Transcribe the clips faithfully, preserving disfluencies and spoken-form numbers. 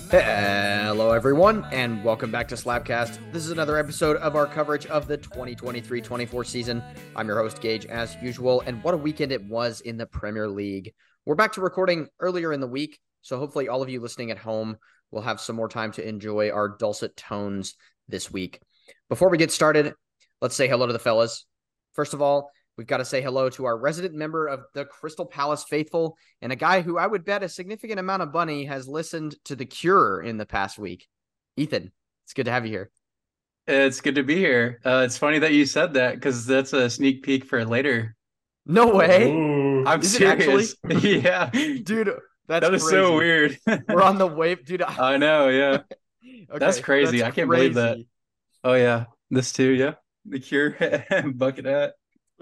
Hello, everyone, and welcome back to Slapcast. This is another episode of our coverage of the twenty twenty-three twenty-four season. I'm your host, Gage, as usual, and what a weekend it was in the Premier League. We're back to recording earlier in the week, so hopefully all of you listening at home will have some more time to enjoy our dulcet tones this week. Before we get started, let's say hello to the fellas. First of all, we've got to say hello to our resident member of the Crystal Palace faithful and a guy who I would bet a significant amount of money has listened to The Cure in the past week. Ethan, it's good to have you here. It's good to be here. Uh, it's funny that you said that because that's a sneak peek for later. No way. Ooh, I'm is serious. It actually? Yeah. Dude, that's that is crazy. So weird. We're on the wave. Dude, I know. Yeah. Okay, that's crazy. That's I can't crazy. believe that. Oh, yeah. This too. Yeah. The Cure bucket hat.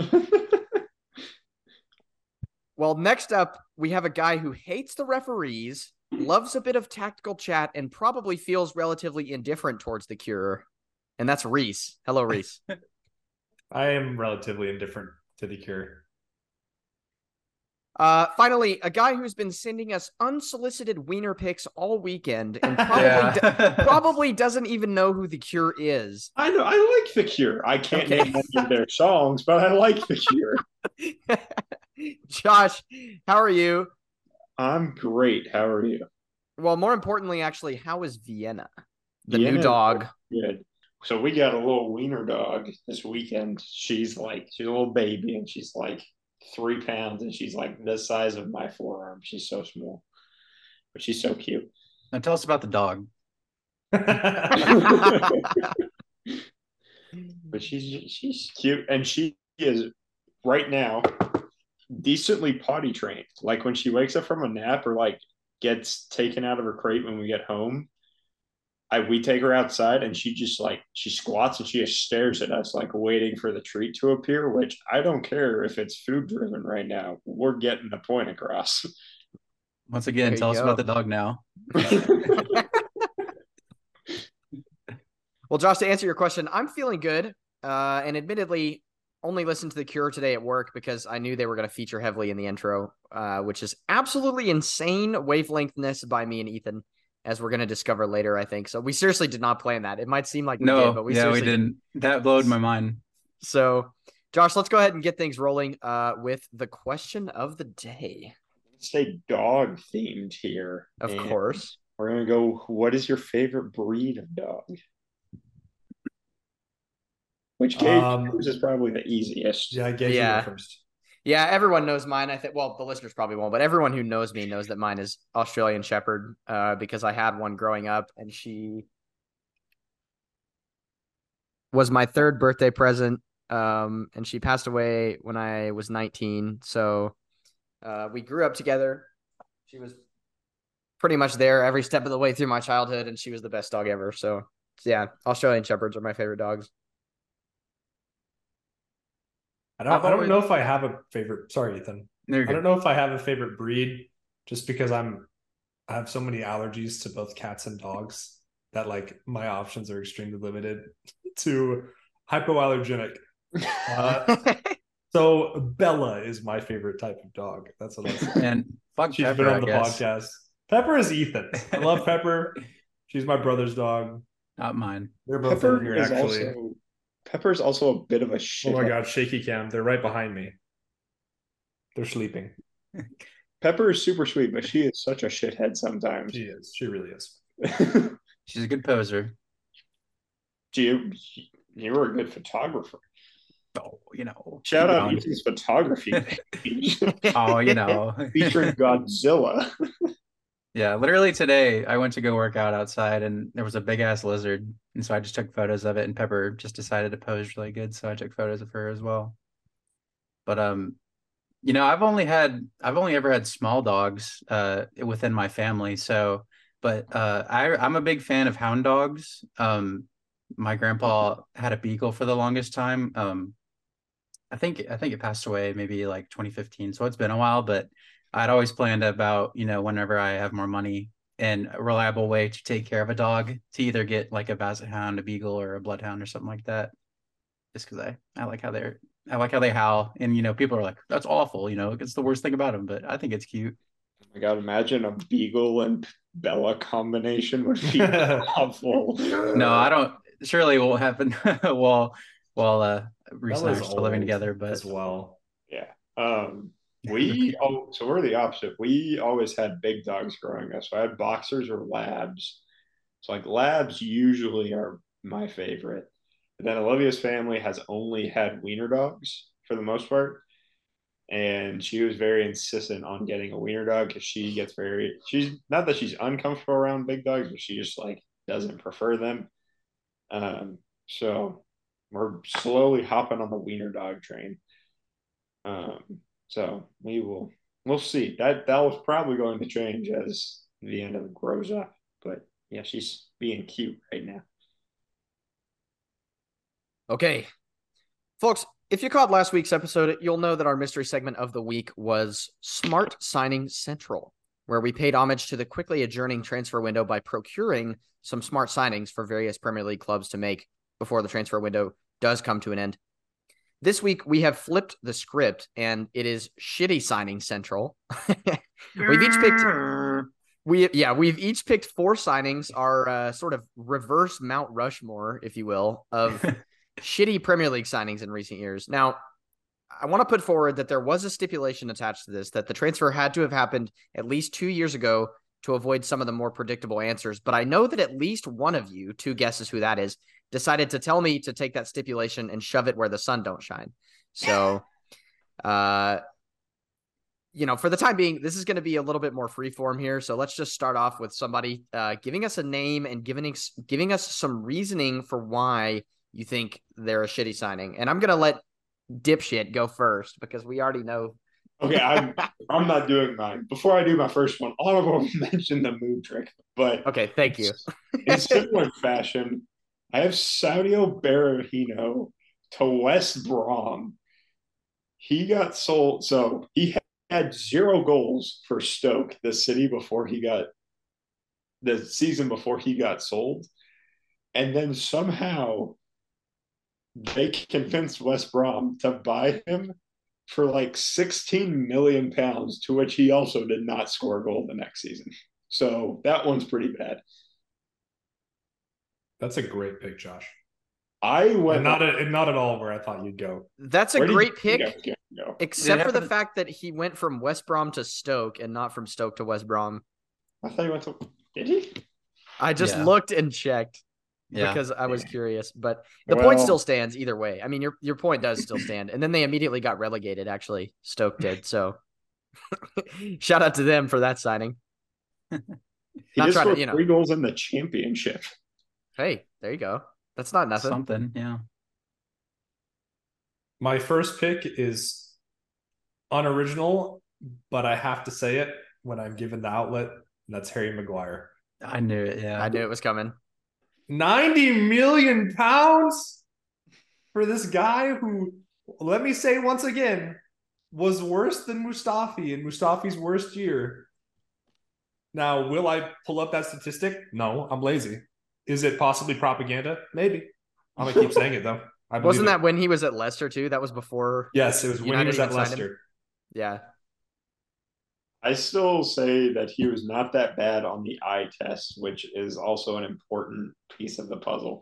Well, next up, we have a guy who hates the referees, loves a bit of tactical chat, and probably feels relatively indifferent towards The Cure. And that's Reese. Hello, Reese. I am relatively indifferent to The Cure. Uh, finally, a guy who's been sending us unsolicited wiener pics all weekend and probably yeah. do- probably doesn't even know who The Cure is. I know. I like The Cure. I can't okay. name any of their songs, but I like The Cure. Josh, how are you? I'm great. How are you? Well, more importantly, actually, how is Vienna? The Vienna new dog. Good. So we got a little wiener dog this weekend. She's like, she's a little baby, and she's like three pounds, and she's like the size of my forearm. She's so small, but she's so cute. Now tell us about the dog. But she's she's cute, and she is right now decently potty trained. Like when she wakes up from a nap or like gets taken out of her crate when we get home, I we take her outside and she just like she squats and she just stares at us like waiting for the treat to appear, which I don't care if it's food driven right now. We're getting the point across. Once again, tell us go. about the dog now. Well, Josh, to answer your question, I'm feeling good. Uh, and admittedly, only listened to The Cure today at work because I knew they were going to feature heavily in the intro, uh, which is absolutely insane wavelengthness by me and Ethan, as we're going to discover later, I think. So we seriously did not plan that. It might seem like we no, did, but we yeah, seriously we didn't. didn't. That blowed my mind. So, Josh, let's go ahead and get things rolling uh, with the question of the day. Stay dog themed here. Of course. We're going to go, what is your favorite breed of dog? Which Gage um, is probably the easiest. Yeah, Gage yeah. first. Yeah, everyone knows mine. I think. Well, the listeners probably won't, but everyone who knows me knows that mine is Australian Shepherd uh, because I had one growing up, and she was my third birthday present, um, and she passed away when I was nineteen. So uh, we grew up together. She was pretty much there every step of the way through my childhood, and she was the best dog ever. So, yeah, Australian Shepherds are my favorite dogs. I don't, I don't know if I have a favorite. Sorry, Ethan. I don't know if I have a favorite breed just because I'm, I have so many allergies to both cats and dogs that like my options are extremely limited to hypoallergenic. Uh, so Bella is my favorite type of dog. That's what I said. And fuck She's Pepper, been on I the guess. podcast. Pepper is Ethan. I love Pepper. She's my brother's dog. Not mine. They're both Pepper over here actually. Also... Pepper's also a bit of a shit. Oh my god, shaky cam. They're right behind me. They're sleeping. Pepper is super sweet, but she is such a shithead sometimes. She is. She really is. She's a good poser. You, you were a good photographer. Oh, you know. Shout out Ethan's photography page. Oh, you know. Featuring Godzilla. Yeah, literally today I went to go work out outside and there was a big ass lizard. And so I just took photos of it and Pepper just decided to pose really good. So I took photos of her as well. But, um, you know, I've only had, I've only ever had small dogs uh, within my family. So, but uh, I, I'm a big fan of hound dogs. Um, my grandpa had a beagle for the longest time. Um, I think, I think it passed away maybe like twenty fifteen. So it's been a while, but I'd always planned about, you know, whenever I have more money and a reliable way to take care of a dog to either get like a basset hound, a beagle, or a bloodhound or something like that. Just because I, I like how they're, I like how they howl. And, you know, people are like, that's awful. You know, it's the worst thing about them, but I think it's cute. Oh God, imagine a Beagle and Bella combination would be awful. No, I don't. Surely it won't happen while while uh, Reese and I are still living together. But as well, yeah. Um, we oh, so we're the opposite. We always had big dogs growing up. So I had boxers or labs. So like labs usually are my favorite. But then Olivia's family has only had wiener dogs for the most part. And she was very insistent on getting a wiener dog because she gets very, she's not that she's uncomfortable around big dogs, but she just like doesn't prefer them. Um, so we're slowly hopping on the wiener dog train. Um, so we will, we'll see. That that was probably going to change as the end of it grows up. But yeah, she's being cute right now. Okay, folks, if you caught last week's episode, you'll know that our mystery segment of the week was Smart Signing Central, where we paid homage to the quickly adjourning transfer window by procuring some smart signings for various Premier League clubs to make before the transfer window does come to an end. This week, we have flipped the script, and it is Shitty Signing Central. We've each picked... We yeah, we've each picked four signings, our uh, sort of reverse Mount Rushmore, if you will, of shitty Premier League signings in recent years. Now, I want to put forward that there was a stipulation attached to this, that the transfer had to have happened at least two years ago to avoid some of the more predictable answers. But I know that at least one of you, two guesses who that is, decided to tell me to take that stipulation and shove it where the sun don't shine. So, uh, you know, for the time being, this is going to be a little bit more freeform here. So let's just start off with somebody uh, giving us a name and giving, giving us some reasoning for why you think they're a shitty signing. And I'm going to let Dipshit go first because we already know. Okay, I'm I'm not doing mine. Before I do my first one, I want to mention the move trick. But okay, thank you. In similar fashion, I have Saudio Berahino to West Brom. He got sold, so he had zero goals for Stoke, the city, before he got the season before he got sold, and then somehow they convinced West Brom to buy him for like sixteen million pounds, to which he also did not score a goal the next season. So that one's pretty bad. That's a great pick, Josh. I went and not a, not at all where I thought you'd go. That's a where great pick, go? except for the fact that he went from West Brom to Stoke and not from Stoke to West Brom. I thought he went to. Did he? I just yeah. looked and checked. Yeah. Because I was curious, but the well, point still stands either way. I mean, your your point does still stand. And then they immediately got relegated, actually. Stoke did. So shout out to them for that signing. He Not just scored to, you know. three goals in the championship. Hey, there you go. That's not nothing. Something, yeah. My first pick is unoriginal, but I have to say it when I'm given the outlet, and that's Harry Maguire. I knew it, yeah. I knew it was coming. ninety million pounds for this guy who, let me say once again, was worse than Mustafi in Mustafi's worst year. Now, will I pull up that statistic? No, I'm lazy. Is it possibly propaganda? Maybe. I'm going to keep saying it, though. I Wasn't that it. when he was at Leicester, too? That was before. Yes, it was United when he was at Leicester. Yeah. I still say that he was not that bad on the eye test, which is also an important piece of the puzzle.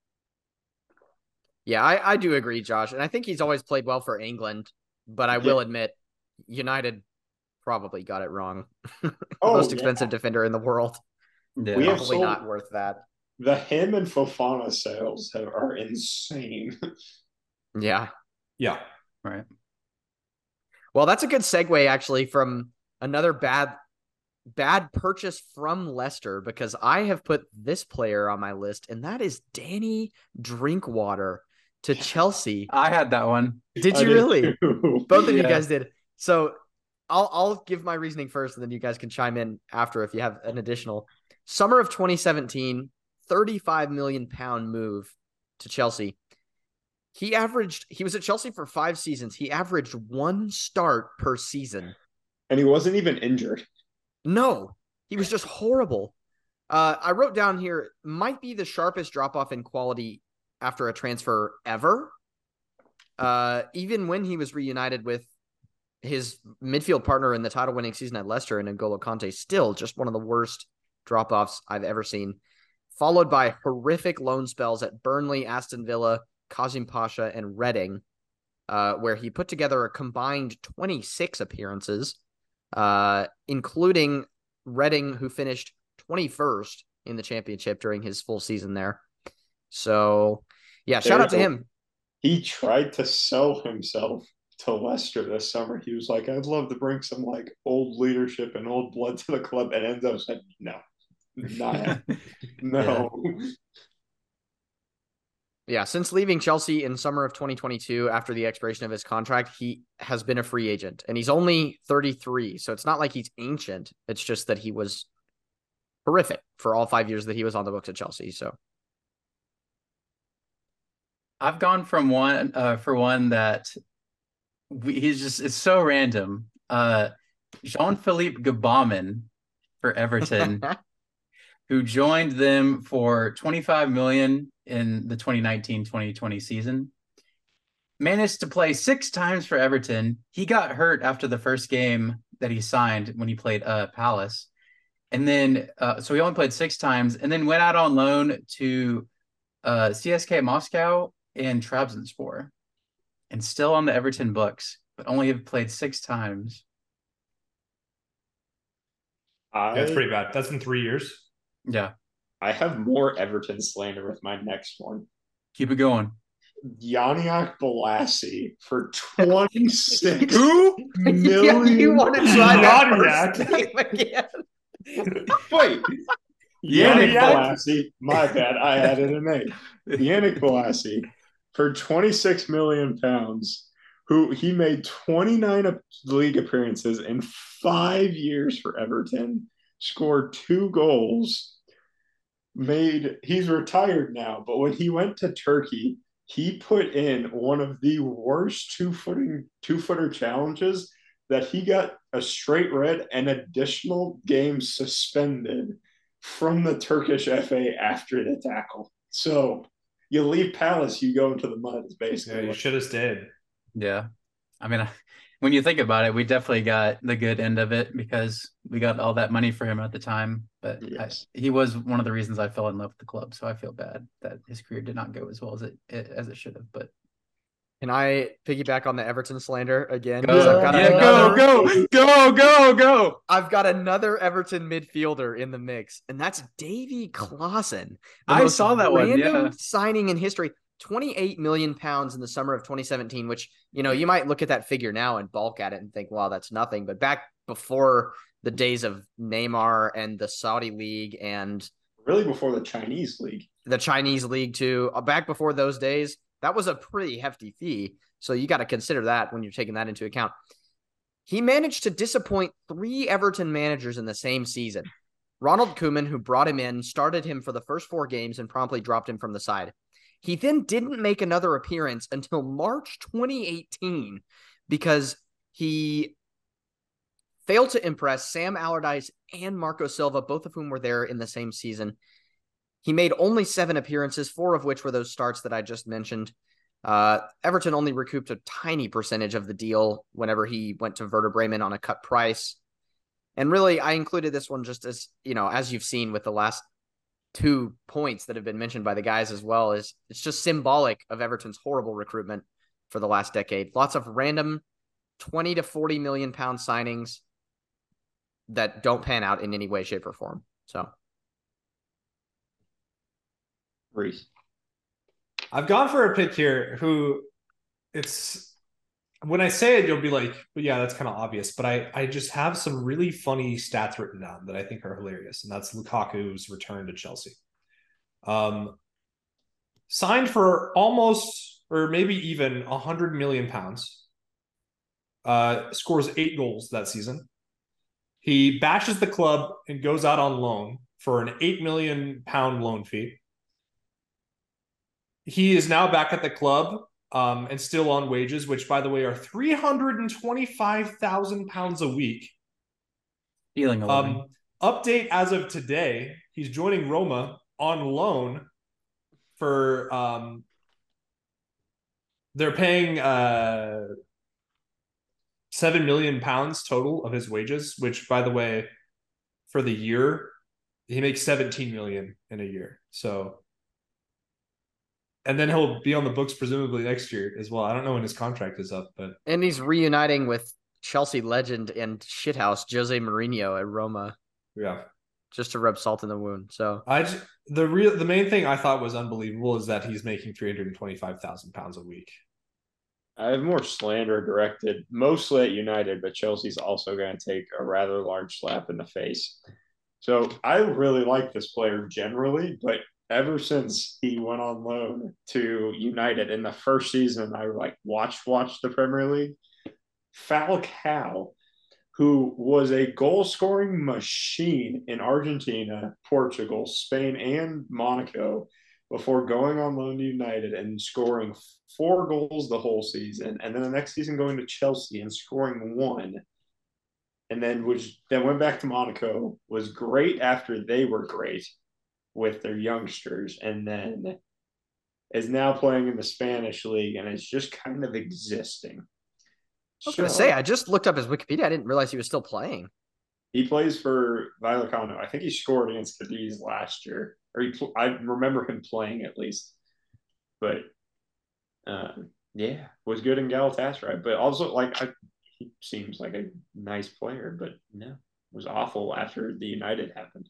Yeah, I, I do agree, Josh. And I think he's always played well for England, but I yeah. will admit, United probably got it wrong. the oh, most expensive yeah. defender in the world. Yeah. We probably sold, not worth that. The him and Fofana sales have, are insane. yeah. Yeah. Right. Well, that's a good segue, actually, from another bad bad purchase from Leicester, because I have put this player on my list, and that is Danny Drinkwater to Chelsea. I had that one. Did you really? Both of yeah. you guys did. So I'll I'll give my reasoning first, and then you guys can chime in after if you have an additional. Summer of twenty seventeen, thirty-five million pound move to Chelsea. He averaged, he was at Chelsea for five seasons. He averaged one start per season. And he wasn't even injured. No, he was just horrible. Uh, I wrote down here, might be the sharpest drop-off in quality after a transfer ever. Uh, even when he was reunited with his midfield partner in the title-winning season at Leicester and N'Golo Kante, still just one of the worst drop-offs I've ever seen, followed by horrific loan spells at Burnley, Aston Villa, Kazim Pasha, and Reading, uh, where he put together a combined twenty-six appearances, uh, including Reading, who finished twenty-first in the championship during his full season there. So, yeah, shout out to him. He tried to sell himself to Leicester this summer. He was like, I'd love to bring some like old leadership and old blood to the club. And Enzo said, no, not, no. Yeah. yeah, since leaving Chelsea in summer of twenty twenty-two after the expiration of his contract, he has been a free agent. And he's only thirty-three, so it's not like he's ancient. It's just that he was horrific for all five years that he was on the books at Chelsea. So I've gone from one uh, for one that we, he's just, it's so random. Uh, Jean-Philippe Gbamin for Everton, who joined them for twenty-five million dollars in the twenty nineteen twenty twenty season. Managed to play six times for Everton. He got hurt after the first game that he signed when he played uh, Palace. And then, uh, so he only played six times and then went out on loan to uh, C S K Moscow and Trabzonspor, and still on the Everton books, but only have played six times. I, yeah, it's pretty bad. That's in three years. Yeah. I have more Everton slander with my next one. Keep it going. Yannick Bolasie for twenty-six million. Yeah, you want to try that again? Wait. Yannick Bolasie. My bad. I added an A. Yannick Bolasie for twenty-six million pounds, who he made twenty-nine league appearances in five years for Everton, scored two goals, made he's retired now, but when he went to Turkey, he put in one of the worst two-footing two-footer challenges that he got a straight red and additional games suspended from the Turkish F A after the tackle. So you leave Palace, you go into the mud, basically. Yeah, you should have stayed. Yeah. I mean, when you think about it, we definitely got the good end of it because we got all that money for him at the time. But yes. I, he was one of the reasons I fell in love with the club. So I feel bad that his career did not go as well as it as it should have. But can I piggyback on the Everton slander again? Go, I've got yeah, another, go, go, go, go, go. I've got another Everton midfielder in the mix, and that's Davy Klaassen. I saw that one. Yeah. Signing in history. twenty-eight million pounds in the summer of twenty seventeen, which, you know, you might look at that figure now and balk at it and think, wow, that's nothing. But back before the days of Neymar and the Saudi League and really before the Chinese League, the Chinese League too, back before those days, that was a pretty hefty fee. So you got to consider that when you're taking that into account. He managed to disappoint three Everton managers in the same season. Ronald Koeman, who brought him in, started him for the first four games and promptly dropped him from the side. He then didn't make another appearance until March twenty eighteen because he failed to impress Sam Allardyce and Marco Silva, both of whom were there in the same season. He made only seven appearances, four of which were those starts that I just mentioned. Uh, Everton only recouped a tiny percentage of the deal whenever he went to Werder Bremen on a cut price. And really, I included this one just as, you know, as you've seen with the last two points that have been mentioned by the guys as well, is it's just symbolic of Everton's horrible recruitment for the last decade. Lots of random twenty to forty million pound signings that don't pan out in any way, shape, or form. So, Reese, I've gone for a pick here who it's when I say it, you'll be like, well, yeah, that's kind of obvious. But I, I just have some really funny stats written down that I think are hilarious. And that's Lukaku's return to Chelsea. Um, signed for almost, or maybe even one hundred million pounds. Uh, scores eight goals that season. He bashes the club and goes out on loan for an eight million pound loan fee. He is now back at the club um, and still on wages, which, by the way, are three hundred twenty-five thousand pounds a week. Feeling a um, Update as of today, he's joining Roma on loan for, um, they're paying uh, seven million pounds total of his wages, which, by the way, for the year, he makes seventeen million in a year. So, and then he'll be on the books presumably next year as well. I don't know when his contract is up, but and he's reuniting with Chelsea legend and shithouse Jose Mourinho at Roma. Yeah, just to rub salt in the wound. So I just, the real the main thing I thought was unbelievable is that he's making three hundred and twenty five thousand pounds a week. I have more slander directed mostly at United, but Chelsea's also going to take a rather large slap in the face. So I really like this player generally, but ever since he went on loan to United in the first season, I like watched watched the Premier League. Falcao, who was a goal-scoring machine in Argentina, Portugal, Spain, and Monaco before going on loan to United and scoring four goals the whole season, and then the next season going to Chelsea and scoring one, and then which then went back to Monaco, was great after they were great with their youngsters, and then is now playing in the Spanish league and is just kind of existing. I was so, going to say, I just looked up his Wikipedia. I didn't realize he was still playing. He plays for Vallecano. I think he scored against Cadiz last year. Or he, I remember him playing at least. But, uh, yeah, was good in Galatasaray. But also, like, I, he seems like a nice player. But, no, was awful after the United happened.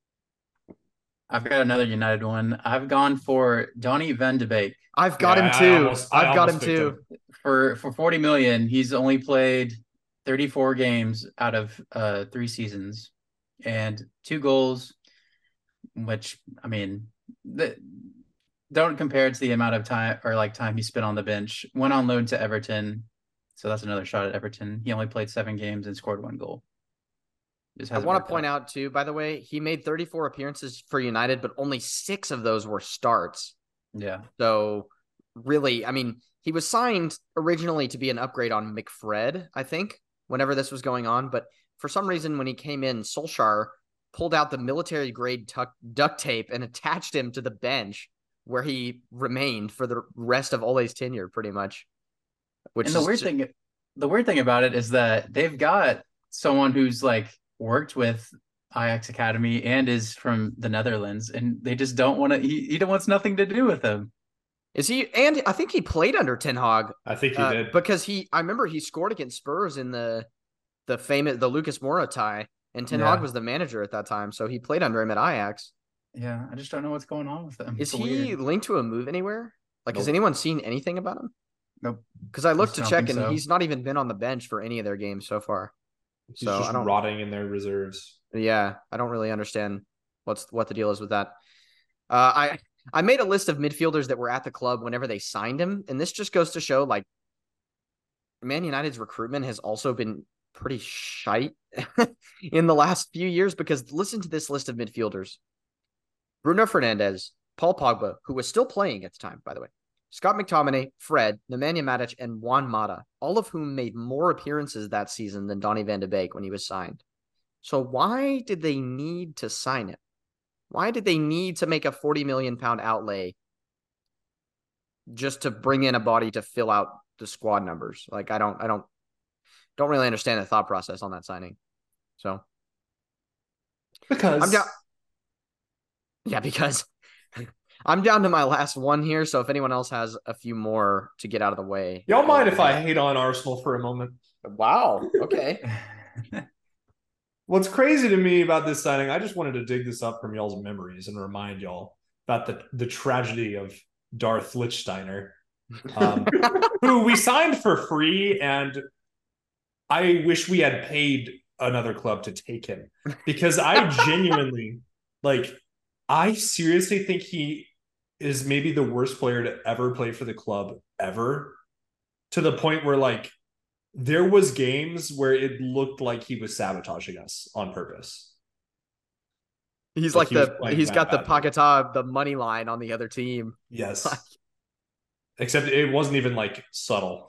I've got another United one. I've gone for Donny van de Beek. I've got yeah, him too. Almost, I've got him too. Him. For for forty million, he's only played thirty-four games out of uh, three seasons and two goals, which, I mean, the, don't compare it to the amount of time or like time he spent on the bench. Went on loan to Everton. So that's another shot at Everton. He only played seven games and scored one goal. I want to point out. out too, by the way, he made thirty-four appearances for United, but only six of those were starts. Yeah. So really, I mean, he was signed originally to be an upgrade on McFred, I think, whenever this was going on. But for some reason, when he came in, Solskjaer pulled out the military grade tuck, duct tape and attached him to the bench where he remained for the rest of Ole's tenure, pretty much. Which and the weird just... thing, the weird thing about it is that they've got someone who's like worked with Ajax Academy and is from the Netherlands, and they just don't want to. He, he wants nothing to do with him. Is he? And I think he played under Ten Hag. I think he uh, did because he. I remember he scored against Spurs in the the famous the Lucas Moura tie, and Ten yeah. Hag was the manager at that time, so he played under him at Ajax. Yeah, I just don't know what's going on with him. Is it's he weird. linked to a move anywhere? Like, nope. Has anyone seen anything about him? Nope. Because I looked to check, and so. he's not even been on the bench for any of their games so far. He's so just I don't, rotting in their reserves. Yeah, I don't really understand what's what the deal is with that. Uh, I I made a list of midfielders that were at the club whenever they signed him, and this just goes to show, like, Man United's recruitment has also been pretty shite in the last few years, because listen to this list of midfielders. Bruno Fernandes, Paul Pogba, who was still playing at the time, by the way, Scott McTominay, Fred, Nemanja Matic, and Juan Mata, all of whom made more appearances that season than Donny van de Beek when he was signed. So why did they need to sign him? Why did they need to make a forty million pound outlay just to bring in a body to fill out the squad numbers? Like, I don't, I don't, don't really understand the thought process on that signing. So because I'm down. Yeah, because I'm down to my last one here. So if anyone else has a few more to get out of the way, y'all mind if I hate on Arsenal for a moment? Wow. Okay. What's crazy to me about this signing, I just wanted to dig this up from y'all's memories and remind y'all about the, the tragedy of Darth Lichtsteiner, um, who we signed for free, and I wish we had paid another club to take him, because I genuinely, like, I seriously think he is maybe the worst player to ever play for the club ever, to the point where, like, there was games where it looked like he was sabotaging us on purpose. He's like, like he the he's got the Paquetá, the money line on the other team. Yes. Except it wasn't even like subtle.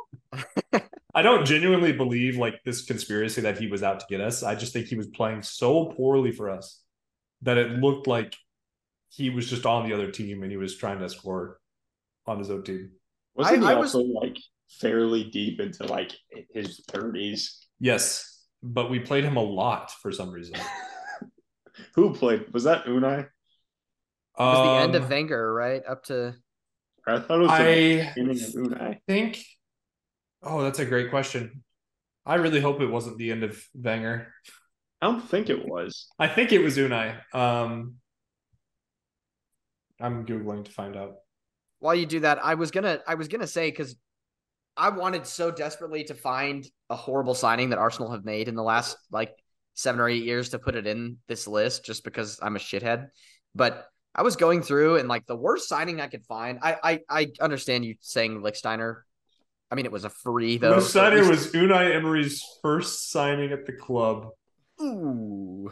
I don't genuinely believe like this conspiracy that he was out to get us. I just think he was playing so poorly for us that it looked like he was just on the other team and he was trying to score on his own team. Wasn't I, he I also was... like fairly deep into like his thirties. Yes, but we played him a lot for some reason. Who played? Was that Unai? It was um, the end of Wenger, right? Up to. I thought it was the I beginning of Unai. Think. Oh, that's a great question. I really hope it wasn't the end of Wenger. I don't think it was. I think it was Unai. Um, I'm Googling to find out. While you do that, I was gonna I was gonna say, because I wanted so desperately to find a horrible signing that Arsenal have made in the last like seven or eight years to put it in this list, just because I'm a shithead. But I was going through, and like the worst signing I could find, I I, I understand you saying Lichtsteiner. I mean, it was a free though. Lichtsteiner so least... was Unai Emery's first signing at the club. Ooh.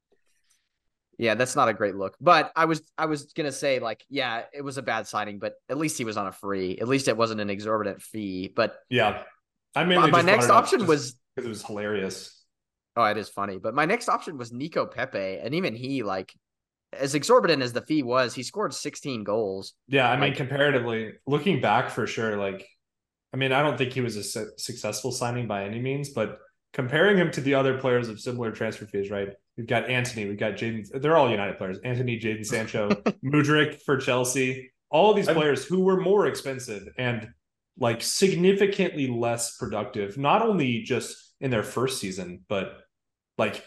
Yeah, that's not a great look. But I was I was gonna say, like, yeah, it was a bad signing, but at least he was on a free. At least it wasn't an exorbitant fee. But yeah, I mean, my, my next option was because it was hilarious. Oh, it is funny. But my next option was Nico Pepe, and even he, like, as exorbitant as the fee was, he scored sixteen goals. Yeah, I mean, like, comparatively, looking back for sure, like, I mean, I don't think he was a su- successful signing by any means, but comparing him to the other players of similar transfer fees, right? We've got Anthony, we've got Jaden. They're all United players. Anthony, Jadon Sancho, Mudryk for Chelsea. All of these players who were more expensive and like significantly less productive, not only just in their first season, but like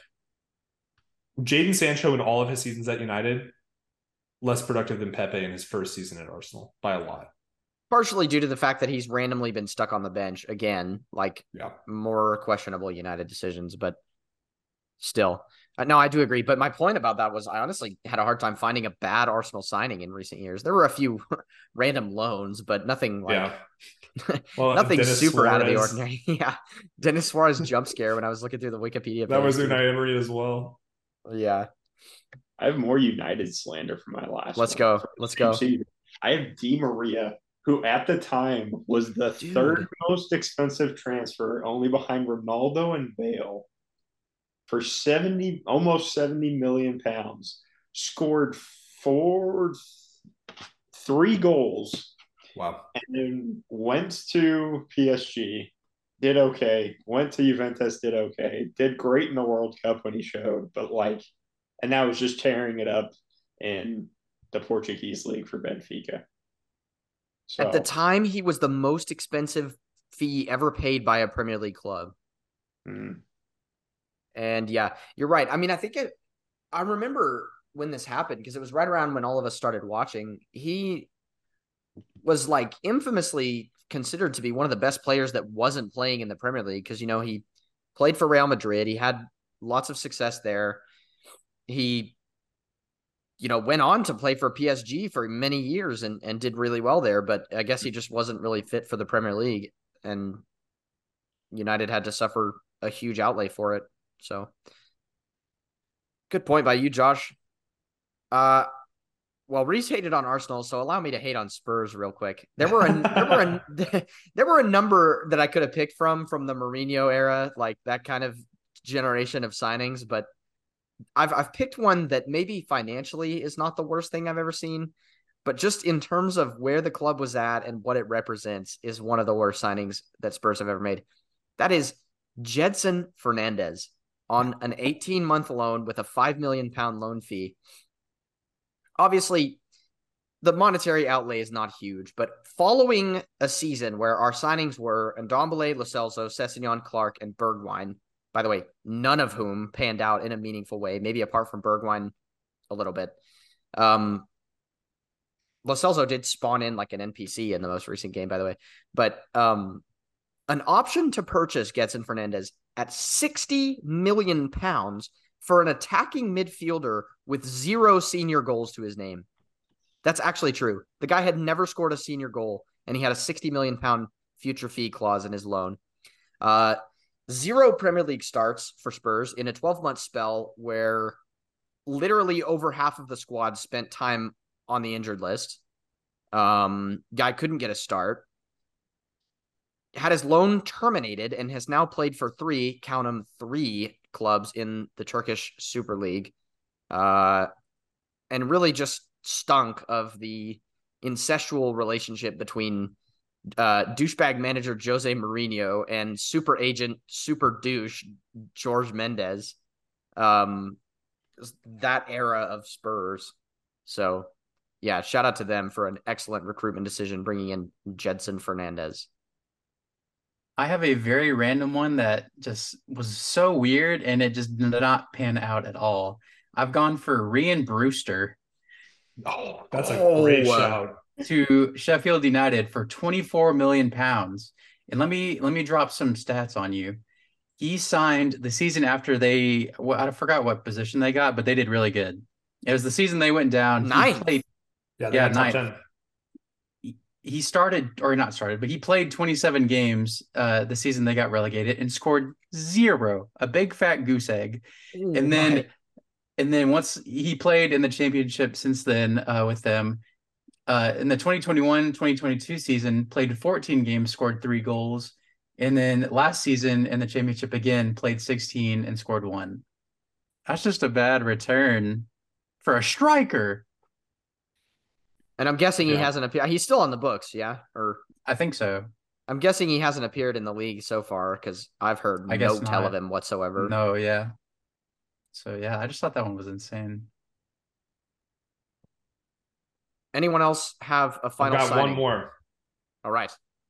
Jadon Sancho in all of his seasons at United, less productive than Pepe in his first season at Arsenal by a lot. Partially due to the fact that he's randomly been stuck on the bench again, like yeah. more questionable United decisions, but still. Uh, no, I do agree. But my point about that was I honestly had a hard time finding a bad Arsenal signing in recent years. There were a few random loans, but nothing like yeah. well, nothing Dennis super Suarez. out of the ordinary. yeah. Dennis Suarez jump scare when I was looking through the Wikipedia. That was Unai Emery as well. Yeah. I have more United slander for my last Let's one. go. Let's go. I have Di Maria, who at the time was the Dude. third most expensive transfer, only behind Ronaldo and Bale. For seventy, almost seventy million pounds, scored four, three goals. Wow. And then went to P S G, did okay. Went to Juventus, did okay. Did great in the World Cup when he showed, but like, and now was just tearing it up in the Portuguese league for Benfica. So, at the time, he was the most expensive fee ever paid by a Premier League club. Hmm. And yeah, you're right. I mean, I think it, I remember when this happened because it was right around when all of us started watching. He was like infamously considered to be one of the best players that wasn't playing in the Premier League because, you know, he played for Real Madrid. He had lots of success there. He, you know, went on to play for P S G for many years and, and did really well there. But I guess he just wasn't really fit for the Premier League. And United had to suffer a huge outlay for it. So good point by you, Josh. Uh, well, Reese hated on Arsenal, so allow me to hate on Spurs real quick. There were a, there were a, there were a number that I could have picked from from the Mourinho era, like that kind of generation of signings. But I've I've picked one that maybe financially is not the worst thing I've ever seen, but just in terms of where the club was at and what it represents is one of the worst signings that Spurs have ever made. That is Gedson Fernandes on an eighteen-month loan with a five million pound loan fee. Obviously, the monetary outlay is not huge, but following a season where our signings were Ndombele, Lo Celso, Sessegnon, Clark, and Bergwijn, by the way, none of whom panned out in a meaningful way, maybe apart from Bergwijn a little bit. Um, Lo Celso did spawn in like an N P C in the most recent game, by the way. But um, an option to purchase Gedson Fernandes at sixty million pounds for an attacking midfielder with zero senior goals to his name. That's actually true. The guy had never scored a senior goal, and he had a sixty million pound future fee clause in his loan. Uh, zero Premier League starts for Spurs in a twelve-month spell where literally over half of the squad spent time on the injured list. Um, guy couldn't get a start. Had his loan terminated and has now played for three, count them, three clubs in the Turkish Super League. Uh, and really just stunk of the incestual relationship between uh, douchebag manager Jose Mourinho and super agent, super douche George Mendes. Um, that era of Spurs. So, yeah, shout out to them for an excellent recruitment decision, bringing in Jedson Fernandez. I have a very random one that just was so weird, and it just did not pan out at all. I've gone for Rhian Brewster. Oh, that's a oh, great shout. To Sheffield United for twenty-four million pounds. And let me let me drop some stats on you. He signed the season after they, well, I forgot what position they got, but they did really good. It was the season they went down. Nine. He played, yeah, yeah, nine. He, he started, or not started, but he played twenty-seven games uh, the season they got relegated and scored zero, a big fat goose egg. Ooh, and then, my. and then once he played in the championship since then uh, with them, uh, in the twenty twenty-one twenty twenty-two season, played fourteen games, scored three goals. And then last season in the championship again, played sixteen and scored one. That's just a bad return for a striker. And I'm guessing yeah. he hasn't appeared. He's still on the books, yeah? Or I think so. I'm guessing he hasn't appeared in the league so far because I've heard I no tell of him whatsoever. No, yeah. So, yeah, I just thought that one was insane. Anyone else have a final I've got signing? one more. All right.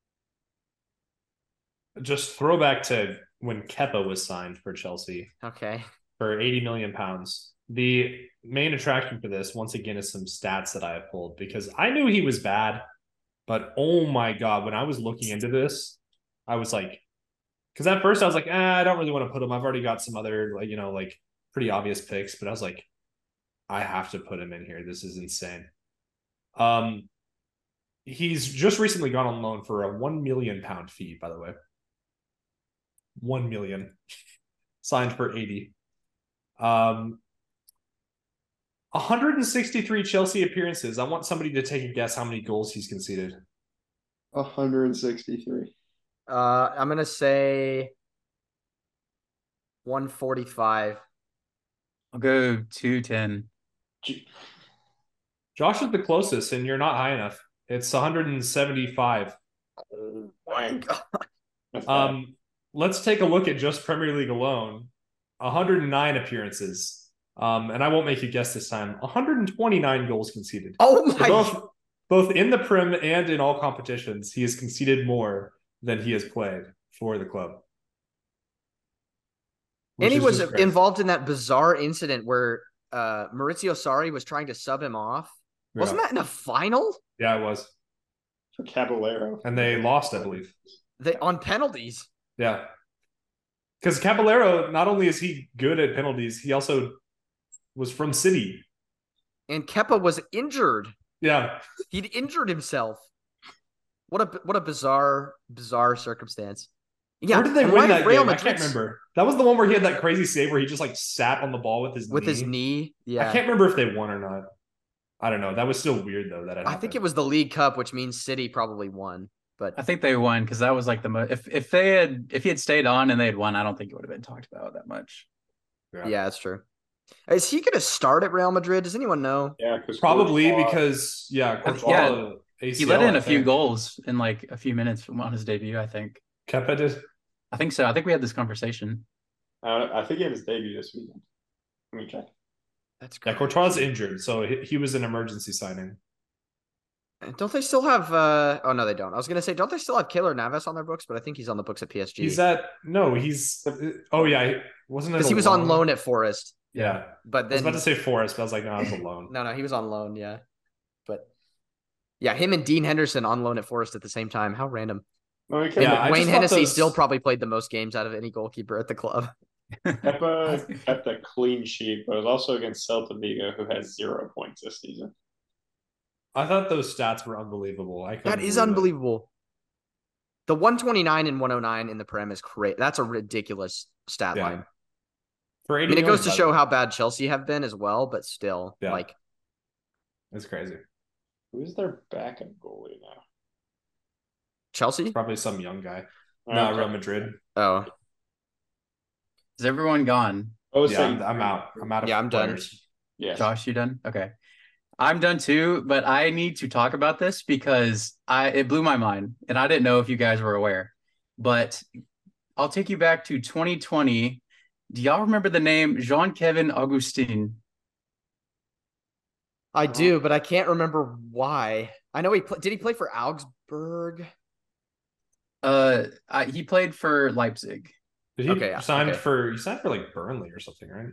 Just throwback to when Kepa was signed for Chelsea. Okay. For eighty million pounds. The main attraction for this, once again, is some stats that I have pulled because I knew he was bad, but oh my God, when I was looking into this, I was like, because at first I was like, ah, I don't really want to put him. I've already got some other, like, you know, like pretty obvious picks, but I was like, I have to put him in here. This is insane. Um, he's just recently gone on loan for a one million pound fee, by the way. One million signed for eighty. Um, one hundred sixty-three Chelsea appearances. I want somebody to take a guess how many goals he's conceded. one hundred sixty-three. Uh, I'm gonna say one forty-five. I'll go two ten. Josh is the closest, and you're not high enough. It's one hundred seventy-five. Oh my God. Um. Let's take a look at just Premier League alone. one hundred nine appearances. Um, and I won't make you guess this time. one hundred twenty-nine goals conceded. Oh my! Both, both in the Prem and in all competitions, he has conceded more than he has played for the club. And he was involved in that bizarre incident where uh, Maurizio Sarri was trying to sub him off. Yeah. Wasn't that in a final? Yeah, it was. For Caballero. And they lost, I believe. They on penalties. Yeah. Because Caballero, not only is he good at penalties, he also was from City. And Kepa was injured. Yeah. He'd injured himself. What a what a bizarre, bizarre circumstance. Yeah. Where did they win that game? I can't remember. That was the one where he had that crazy save where he just like sat on the ball with his with knee. his knee. Yeah. I can't remember if they won or not. I don't know. That was still weird though. That I think it was the League Cup, which means City probably won. But I think they won because that was like the most. If if they had if he had stayed on and they had won, I don't think it would have been talked about that much. Yeah, yeah that's true. Is he going to start at Real Madrid? Does anyone know? Yeah, probably Courtois, because yeah, Courtois, yeah. A C L, he let in a few goals in like a few minutes on his debut. I think. Kepa did. I think so. I think we had this conversation. Uh, I think he had his debut this weekend. Let me check. That's great. Yeah, Courtois injured, so he, he was an emergency signing. Don't they still have? Uh... Oh no, they don't. I was gonna say, don't they still have Keylor Navas on their books? But I think he's on the books at P S G. He's at no, he's. Oh yeah, wasn't it? Because he was loan? on loan at Forest. Yeah, but then I was about to say Forest, but I was like, no, it's a loan. no, no, he was on loan. Yeah, but yeah, him and Dean Henderson on loan at Forest at the same time. How random. Well, yeah, Wayne Hennessy those... still probably played the most games out of any goalkeeper at the club. Kepa kept a clean sheet, but it was also against Celta Vigo, who has zero points this season. I thought those stats were unbelievable. I that is unbelievable. It. The one twenty-nine and one oh nine in the Prem is crazy. That's a ridiculous stat yeah. line. For I mean, it goes to show how bad Chelsea have been as well, but still, yeah. like, it's crazy. Who's their backup goalie now? Chelsea? It's probably some young guy. Oh, no, okay. Real Madrid. Oh, is everyone gone? Oh, yeah, I'm, I'm out. I'm out of. Yeah, I'm players. done. Yeah, Josh, you done? Okay. I'm done too, but I need to talk about this because I it blew my mind, and I didn't know if you guys were aware. But I'll take you back to twenty twenty. Do y'all remember the name Jean-Kevin Augustin? I do, but I can't remember why. I know he pl- did he play for Augsburg? Uh, I, he played for Leipzig. Did he okay, sign okay. for he signed for like Burnley or something, right?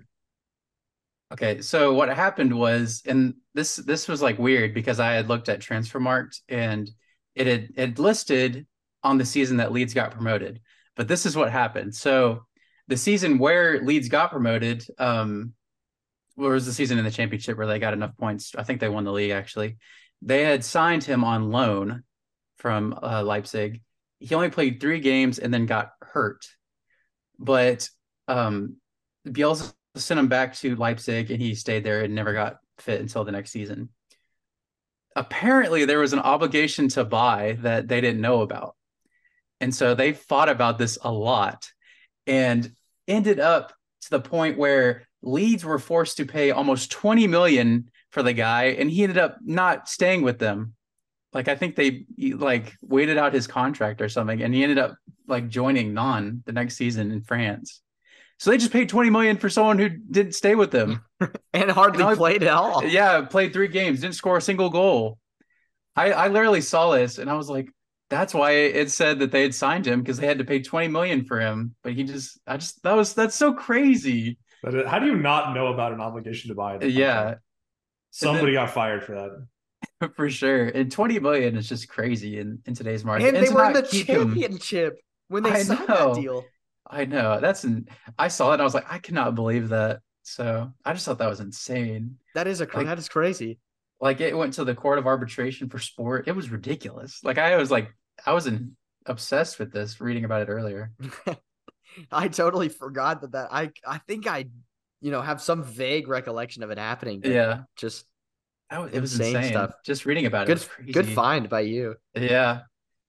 Okay, so what happened was, and this this was like weird because I had looked at Transfermarkt and it had it listed on the season that Leeds got promoted. But this is what happened. So the season where Leeds got promoted, um, what was the season in the championship where they got enough points? I think they won the league actually. They had signed him on loan from uh, Leipzig. He only played three games and then got hurt. But um, Bielsa sent him back to Leipzig and he stayed there and never got fit until the next season. Apparently, there was an obligation to buy that they didn't know about. And so they fought about this a lot and ended up to the point where Leeds were forced to pay almost twenty million dollars for the guy, and he ended up not staying with them. Like, I think they like waited out his contract or something, and he ended up like joining Nantes the next season in France. So they just paid twenty million dollars for someone who didn't stay with them and hardly and I, played at all. Yeah, played three games, didn't score a single goal. I, I literally saw this and I was like, that's why it said that they had signed him, because they had to pay twenty million dollars for him. But he just, I just, that was, that's so crazy. But how do you not know about an obligation to buy? Yeah. Somebody then, got fired for that. For sure. And twenty million is just crazy in, in today's market. And, and they were in the championship him, when they I signed know, that deal. I know. That's an, I saw it and I was like, I cannot believe that. So I just thought that was insane. That is a like, that is crazy. Like, it went to the court of arbitration for sport. It was ridiculous. Like, I was like, I was in, obsessed with this reading about it earlier. I totally forgot that that I I think I you know have some vague recollection of it happening. Yeah, just that was, it was insane, insane stuff. Just reading about good, it was crazy. Good find by you. Yeah.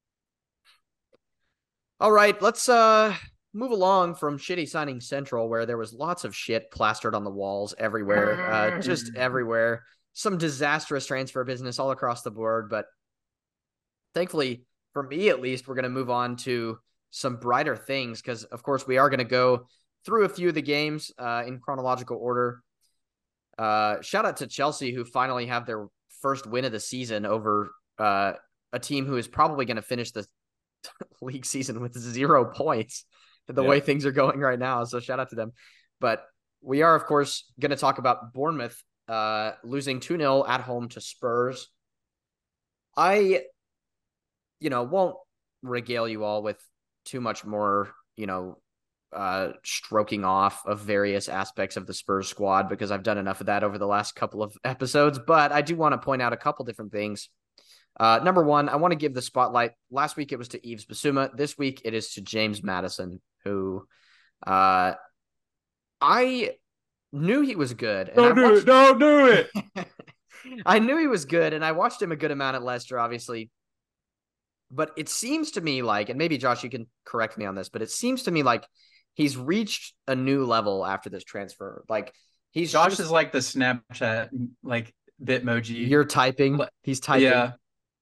All right, let's uh move along from shitty signing central, where there was lots of shit plastered on the walls everywhere, uh, just everywhere. Some disastrous transfer business all across the board, but thankfully, for me at least, we're going to move on to some brighter things because, of course, we are going to go through a few of the games uh, in chronological order. Uh, shout out to Chelsea, who finally have their first win of the season over uh, a team who is probably going to finish the league season with zero points, the yep. way things are going right now. So shout out to them. But we are, of course, going to talk about Bournemouth uh, losing two nil at home to Spurs. I, you know, won't regale you all with too much more, you know, uh, stroking off of various aspects of the Spurs squad, because I've done enough of that over the last couple of episodes. But I do want to point out a couple different things. Uh, number one, I want to give the spotlight. Last week it was to Yves Bissouma. This week it is to James Maddison, who uh, I knew he was good. And don't I do watched... it. Don't do it. I knew he was good, and I watched him a good amount at Leicester, obviously. But it seems to me like, and maybe Josh, you can correct me on this, but it seems to me like he's reached a new level after this transfer. Like he's Josh just, is like the Snapchat like Bitmoji. You're typing. He's typing. Yeah.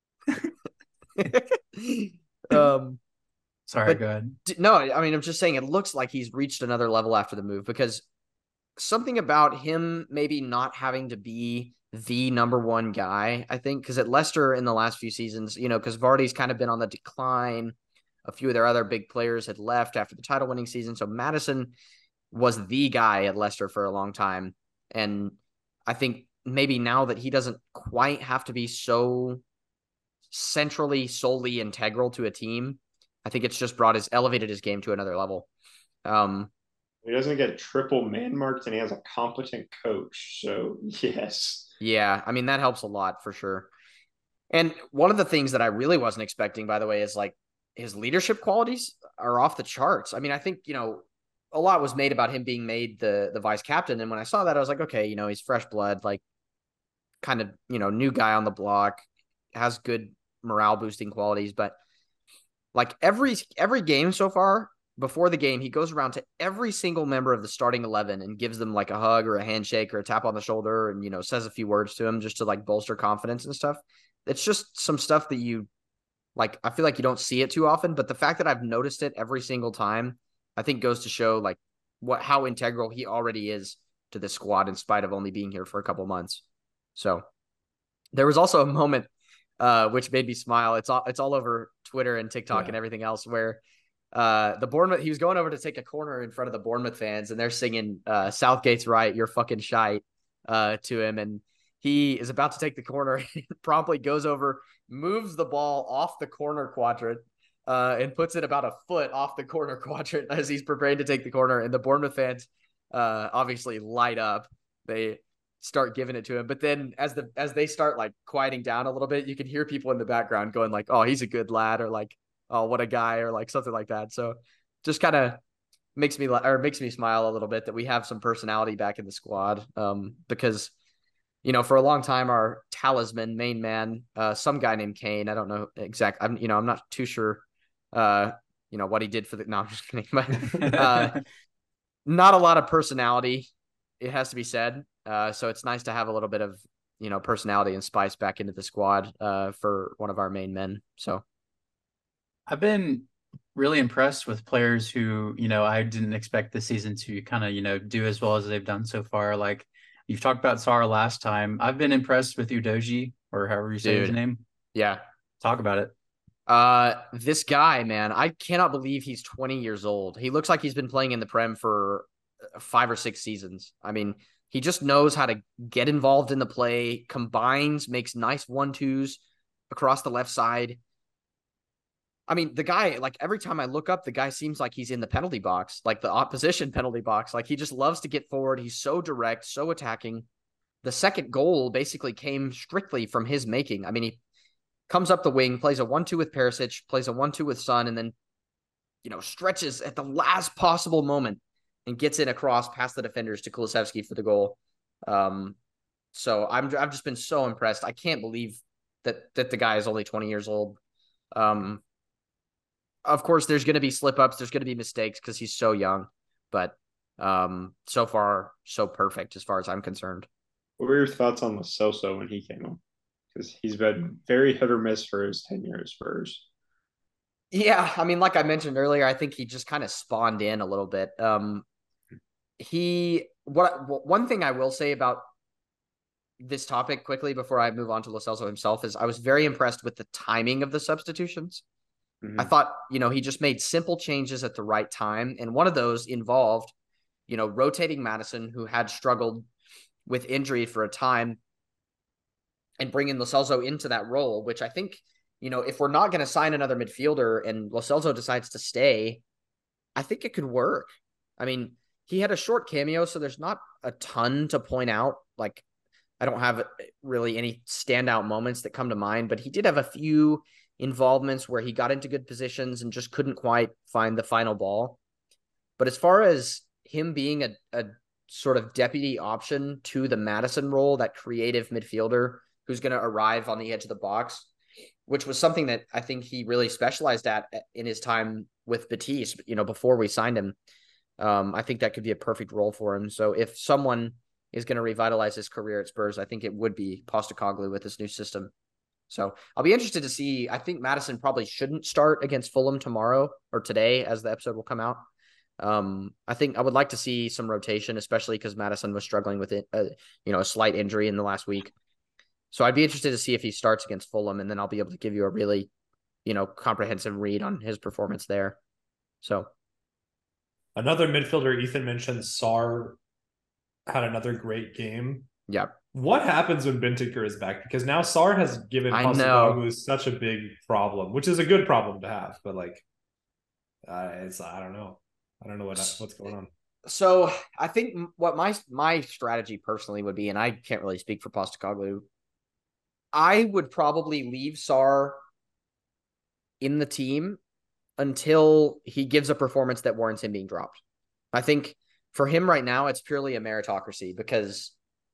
um, Sorry, go ahead. No, I mean, I'm just saying it looks like he's reached another level after the move, because something about him maybe not having to be the number one guy, I think, because at Leicester in the last few seasons, you know, because Vardy's kind of been on the decline. A few of their other big players had left after the title winning season. So Maddison was the guy at Leicester for a long time. And I think maybe now that he doesn't quite have to be so centrally, solely integral to a team, I think it's just brought his, elevated his game to another level. Um, He doesn't get triple man marked, and he has a competent coach. So, yes. Yeah, I mean, that helps a lot for sure. And one of the things that I really wasn't expecting, by the way, is like his leadership qualities are off the charts. I mean, I think, you know, a lot was made about him being made the the vice captain. And when I saw that, I was like, okay, you know, he's fresh blood, like kind of, you know, new guy on the block, has good morale boosting qualities. But like every every game so far, before the game, he goes around to every single member of the starting eleven and gives them like a hug or a handshake or a tap on the shoulder and, you know, says a few words to him just to like bolster confidence and stuff. It's just some stuff that you like, I feel like you don't see it too often, but the fact that I've noticed it every single time, I think goes to show like what, how integral he already is to the squad in spite of only being here for a couple months. So there was also a moment uh, which made me smile. It's all, it's all over Twitter and TikTok yeah. and everything else where uh, the Bournemouth, he was going over to take a corner in front of the Bournemouth fans and they're singing uh, Southgate's right, you're fucking shite uh, to him. And he is about to take the corner, promptly goes over, moves the ball off the corner quadrant uh, and puts it about a foot off the corner quadrant as he's preparing to take the corner. And the Bournemouth fans uh, obviously light up. They start giving it to him. But then as the as they start like quieting down a little bit, you can hear people in the background going like, oh, he's a good lad, or like, oh, what a guy, or like something like that. So just kind of makes me or makes me smile a little bit that we have some personality back in the squad. Um, because you know, for a long time, our talisman, main man, uh, some guy named Kane. I don't know exactly. I'm, you know, I'm not too sure, uh, you know, what he did for the. No, I'm just kidding. But, uh, not a lot of personality, it has to be said. Uh, so it's nice to have a little bit of, you know, personality and spice back into the squad uh, for one of our main men. So I've been really impressed with players who, you know, I didn't expect this season to kind of, you know, do as well as they've done so far. Like, you've talked about Sarr last time. I've been impressed with Udogie, or however you say Dude. his name. Yeah. Talk about it. Uh, this guy, man, I cannot believe he's twenty years old. He looks like he's been playing in the Prem for five or six seasons. I mean, he just knows how to get involved in the play, combines, makes nice one-twos across the left side. I mean, the guy, like every time I look up, the guy seems like he's in the penalty box, like the opposition penalty box. Like he just loves to get forward. He's so direct, so attacking. The second goal basically came strictly from his making. I mean, he comes up the wing, plays a one two with Perisic, plays a one two with Son, and then, you know, stretches at the last possible moment and gets in across past the defenders to Kulusevski for the goal. Um, so I'm, I've just been so impressed. I can't believe that, that the guy is only twenty years old. Um, Of course, there's going to be slip-ups. There's going to be mistakes because he's so young. But um, so far, so perfect as far as I'm concerned. What were your thoughts on Lo Celso when he came on? Because he's been very hit or miss for his tenure at Spurs. Yeah, I mean, like I mentioned earlier, I think he just kind of spawned in a little bit. Um, he what one thing I will say about this topic quickly before I move on to Lo Celso himself is I was very impressed with the timing of the substitutions. Mm-hmm. I thought, you know, he just made simple changes at the right time. And one of those involved, you know, rotating Maddison, who had struggled with injury for a time, and bringing Lo Celso into that role, which I think, you know, if we're not going to sign another midfielder and Lo Celso decides to stay, I think it could work. I mean, he had a short cameo, so there's not a ton to point out. Like, I don't have really any standout moments that come to mind, but he did have a few involvements where he got into good positions and just couldn't quite find the final ball. But as far as him being a, a sort of deputy option to the Maddison role, that creative midfielder who's going to arrive on the edge of the box, which was something that I think he really specialized at in his time with Betis, you know, before we signed him. Um, I think that could be a perfect role for him. So if someone is going to revitalize his career at Spurs, I think it would be Postecoglou with this new system. So I'll be interested to see. I think Maddison probably shouldn't start against Fulham tomorrow or today as the episode will come out. Um, I think I would like to see some rotation, especially because Maddison was struggling with it, uh, you know, a slight injury in the last week. So I'd be interested to see if he starts against Fulham, and then I'll be able to give you a really, you know, comprehensive read on his performance there. So another midfielder Ethan mentioned, Sarr, had another great game. Yeah. What happens when Bentancur is back? Because now Sarr has given Postecoglou such a big problem, which is a good problem to have. But like, uh, it's I don't know, I don't know what what's going on. So I think what my my strategy personally would be, and I can't really speak for Postecoglou, I would probably leave Sarr in the team until he gives a performance that warrants him being dropped. I think for him right now, it's purely a meritocracy because,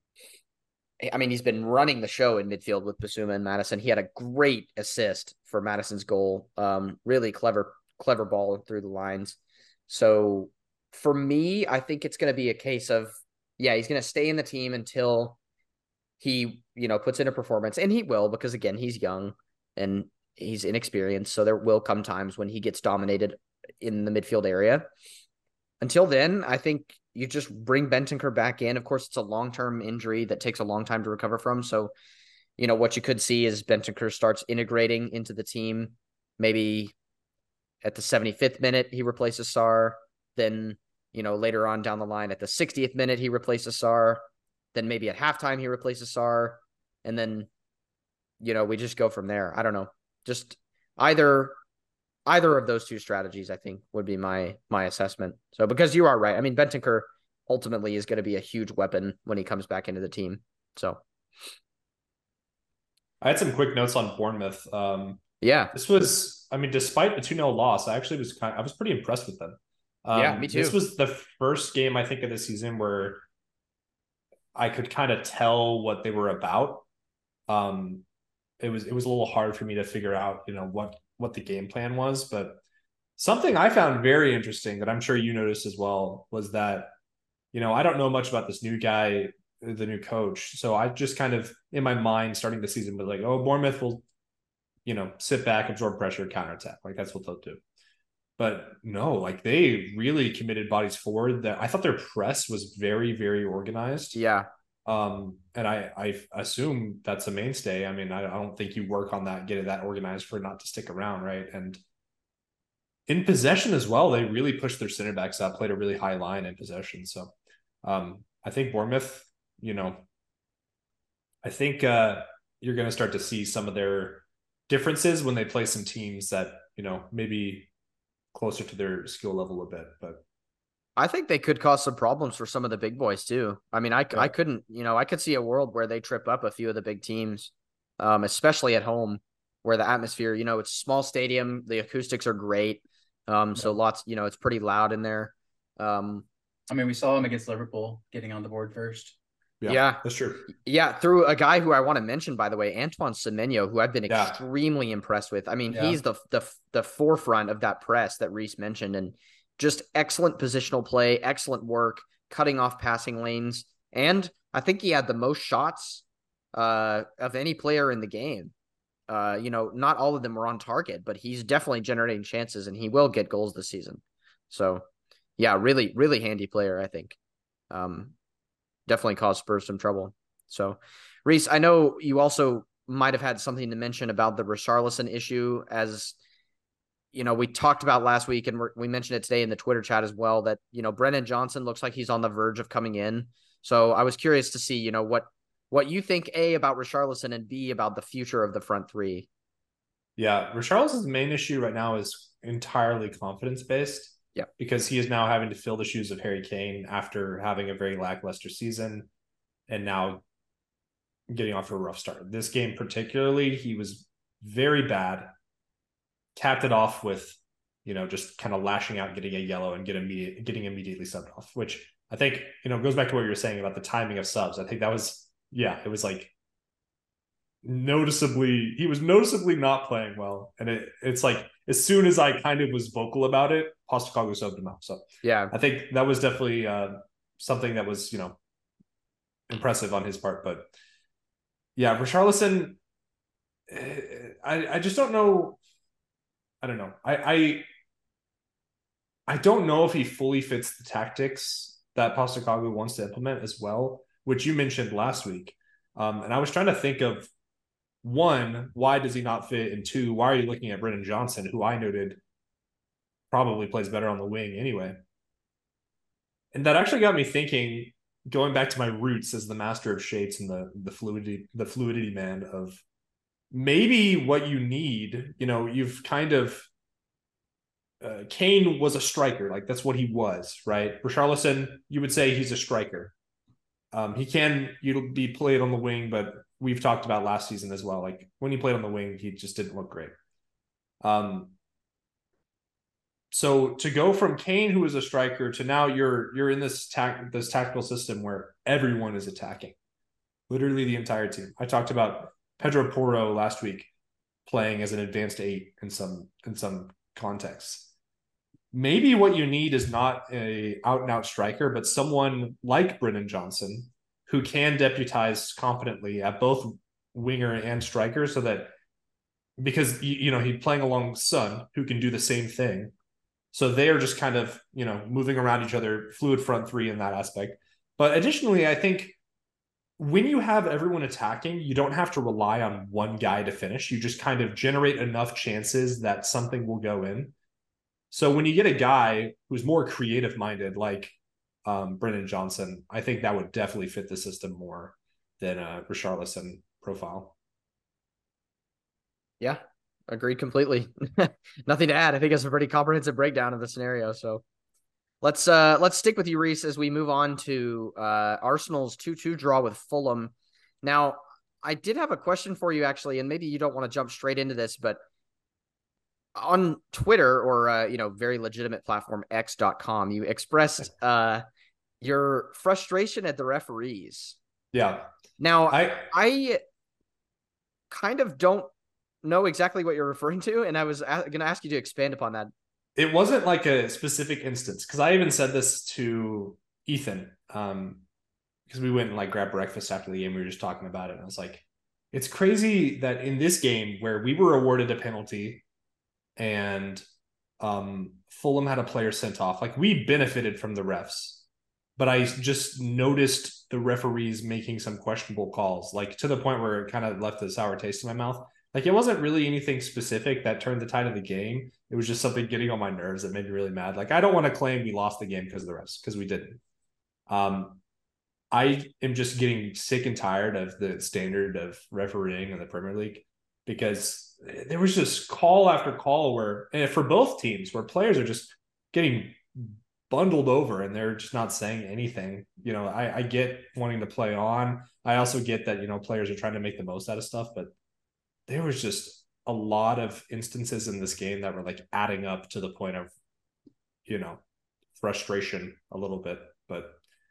I mean, he's been running the show in midfield with Bissouma and Maddison. He had a great assist for Maddison's goal. Um, really clever, clever ball through the lines. So for me, I think it's going to be a case of, yeah, he's going to stay in the team until he, you know, puts in a performance, and he will, because again, he's young and he's inexperienced. So there will come times when he gets dominated in the midfield area. Until then, I think you just bring Bentancur back in. Of course, it's a long-term injury that takes a long time to recover from. So, you know, what you could see is Bentancur starts integrating into the team. Maybe at the seventy-fifth minute, he replaces Sarr. Then, you know, later on down the line at the sixtieth minute, he replaces Sarr. Then maybe at halftime, he replaces Sarr. And then, you know, we just go from there. I don't know. Just either either of those two strategies, I think, would be my my assessment. So, because you are right. I mean, Bentancur ultimately is going to be a huge weapon when he comes back into the team. So I had some quick notes on Bournemouth. Um, yeah, this was, I mean, despite the two nil loss, I actually was kind of, I was pretty impressed with them. Um, yeah, me too. This was the first game, I think, of the season where I could kind of tell what they were about. Um, it was it was a little hard for me to figure out, you know, what what the game plan was, but something I found very interesting that I'm sure you noticed as well was that, you know, I don't know much about this new guy, the new coach, so I just kind of in my mind starting the season was like, oh, Bournemouth will, you know, sit back, absorb pressure, counterattack, like that's what they'll do. But no, like they really committed bodies forward. That I thought their press was very, very organized. Yeah. Um, and I, I assume that's a mainstay. I mean, I, I don't think you work on that, get it that organized for it not to stick around, right? And in possession as well, they really pushed their center backs up, played a really high line in possession. So um, I think Bournemouth, you know, I think uh, you're going to start to see some of their differences when they play some teams that, you know, maybe closer to their skill level a bit. But I think they could cause some problems for some of the big boys too. I mean, I, yeah. I couldn't, you know, I could see a world where they trip up a few of the big teams, um, especially at home, where the atmosphere, you know, it's a small stadium, the acoustics are great. Um, so yeah. lots, you know, it's pretty loud in there. Um, I mean, we saw him against Liverpool getting on the board first. Yeah, yeah, that's true. Yeah, through a guy who I want to mention, by the way, Antoine Semenyo, who I've been yeah. extremely impressed with. I mean, yeah. he's the the the forefront of that press that Reese mentioned, and just excellent positional play, excellent work, cutting off passing lanes, and I think he had the most shots uh, of any player in the game. Uh, you know, not all of them were on target, but he's definitely generating chances, and he will get goals this season. So, yeah, really, really handy player, I think. Um, definitely caused Spurs some trouble. So, Reese, I know you also might have had something to mention about the Richarlison issue, as, you know, we talked about last week, and we're, we mentioned it today in the Twitter chat as well, that, you know, Brennan Johnson looks like he's on the verge of coming in. So I was curious to see, you know, what, what you think, A, about Richarlison, and B, about the future of the front three. Yeah, Richarlison's main issue right now is entirely confidence-based. Yeah, because he is now having to fill the shoes of Harry Kane after having a very lackluster season and now getting off to a rough start. This game particularly, he was very bad. Capped it off with, you know, just kind of lashing out, getting a yellow and get immediate, getting immediately subbed off, which I think, you know, goes back to what you were saying about the timing of subs. I think that was, yeah, it was like noticeably, he was noticeably not playing well. And it, it's like, as soon as I kind of was vocal about it, Postecoglou subbed him out. So yeah, I think that was definitely uh, something that was, you know, impressive on his part. But yeah, Richarlison, I, I just don't know. I don't know. I, I I don't know if he fully fits the tactics that Postecoglou wants to implement as well, which you mentioned last week. Um, and I was trying to think of, one, why does he not fit? And two, why are you looking at Brennan Johnson, who I noted probably plays better on the wing anyway? And that actually got me thinking, going back to my roots as the master of shapes and the the fluidity, the fluidity man, of maybe what you need, you know, you've kind of uh, Kane was a striker, like that's what he was, right? Richarlison, you would say he's a striker. Um, he can you'll be played on the wing, but we've talked about last season as well. Like when he played on the wing, he just didn't look great. Um, so to go from Kane, who is a striker, to now you're you're in this tac- this tactical system where everyone is attacking, literally the entire team. I talked about Pedro Porro last week playing as an advanced eight in some in some contexts. maybe what you need is not a out and out striker, but someone like Brennan Johnson who can deputize competently at both winger and striker, so that because you know he's playing along Son, who can do the same thing. So they are just kind of, you know, moving around each other, fluid front three in that aspect. But additionally, I think when you have everyone attacking, you don't have to rely on one guy to finish. You just kind of generate enough chances that something will go in. So when you get a guy who's more creative minded, like um, Brennan Johnson, I think that would definitely fit the system more than a Richarlison profile. Yeah, agreed completely. Nothing to add. I think it's a pretty comprehensive breakdown of the scenario. So let's uh let's stick with you, Reese, as we move on to uh Arsenal's two two draw with Fulham. Now, I did have a question for you actually, and maybe you don't want to jump straight into this, but on Twitter or uh, you know, very legitimate platform X dot com, you expressed uh your frustration at the referees. Yeah. Now, I I kind of don't know exactly what you're referring to, and I was a- going to ask you to expand upon that. It wasn't like a specific instance, because I even said this to Ethan, um, because we went and like grabbed breakfast after the game. We were just talking about it, and I was like, it's crazy that in this game where we were awarded a penalty and um, Fulham had a player sent off, like we benefited from the refs, but I just noticed the referees making some questionable calls, like to the point where it kind of left a sour taste in my mouth. Like, it wasn't really anything specific that turned the tide of the game. It was just something getting on my nerves that made me really mad. Like, I don't want to claim we lost the game because of the refs, because we didn't. Um, I am just getting sick and tired of the standard of refereeing in the Premier League, because there was just call after call where, and for both teams, where players are just getting bundled over and they're just not saying anything. You know, I, I get wanting to play on. I also get that, you know, players are trying to make the most out of stuff, but there was just a lot of instances in this game that were like adding up to the point of, you know, frustration a little bit. But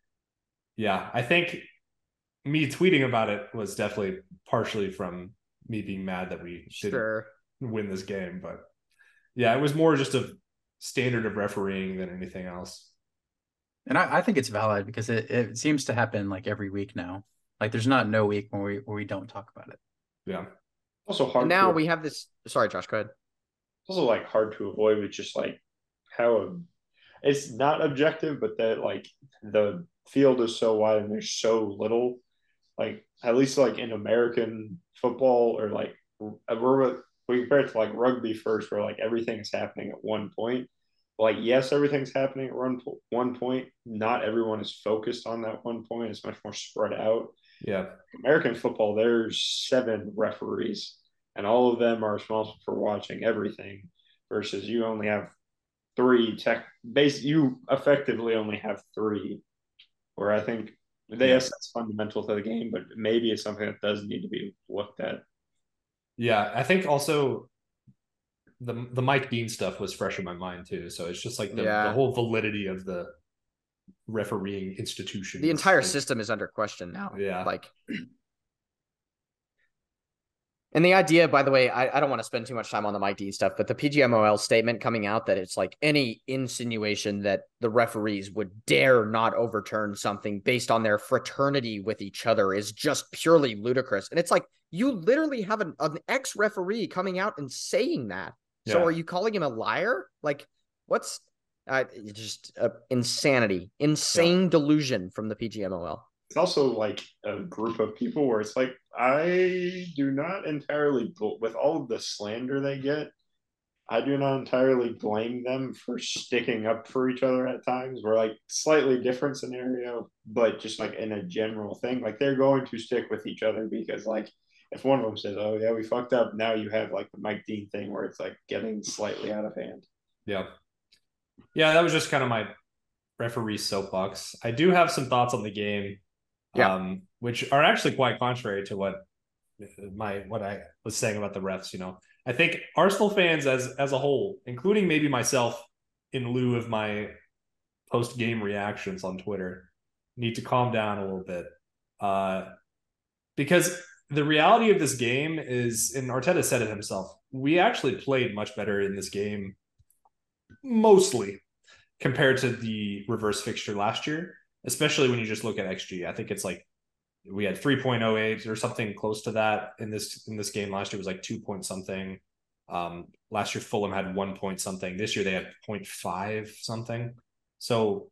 yeah, I think me tweeting about it was definitely partially from me being mad that we sure. didn't win this game. But yeah, it was more just a standard of refereeing than anything else. And I, I think it's valid, because it, it seems to happen like every week now. Like, there's not no week where we where we don't talk about it. Yeah. Also hard. And now to, we have this. Sorry, Josh, go ahead. Also, like hard to avoid with just like how it's not objective, but that like the field is so wide and there's so little. Like, at least like in American football, or like we're we compare it to like rugby first, where like everything is happening at one point. Like, yes, everything's happening at one one point. Not everyone is focused on that one point. It's much more spread out. Yeah. American football, there's seven referees, and all of them are responsible for watching everything, versus you only have three tech base. You effectively only have three, where I think they, yes, that's fundamental to the game, but maybe it's something that does need to be looked at. Yeah. I think also the, the Mike Dean stuff was fresh in my mind too. So it's just like the, yeah. the whole validity of the refereeing institution. The entire like, system is under question now. Yeah. Like, and the idea, by the way, I, I don't want to spend too much time on the Mike Dean stuff, but the P G M O L statement coming out that it's like any insinuation that the referees would dare not overturn something based on their fraternity with each other is just purely ludicrous. And it's like, you literally have an, an ex-referee coming out and saying that. So yeah. Are you calling him a liar? Like, what's uh, just uh, insanity, insane yeah. delusion from the P G M O L. It's also like a group of people where it's like, I do not entirely, with all of the slander they get, I do not entirely blame them for sticking up for each other at times. We're like slightly different scenario, but just like in a general thing, like they're going to stick with each other, because like if one of them says, oh yeah, we fucked up, now you have like the Mike Dean thing where it's like getting slightly out of hand. Yeah. Yeah, that was just kind of my referee soapbox. I do have some thoughts on the game. Yeah. Um, which are actually quite contrary to what my what I was saying about the refs. You know, I think Arsenal fans as as a whole, including maybe myself, in lieu of my post game reactions on Twitter, need to calm down a little bit, uh, because the reality of this game is, and Arteta said it himself, we actually played much better in this game mostly compared to the reverse fixture last year, especially when you just look at X G. I think it's like we had three point oh eight or something close to that in this in this game. Last year was like two point something. Um, last year Fulham had one point something. This year they had zero point five something. So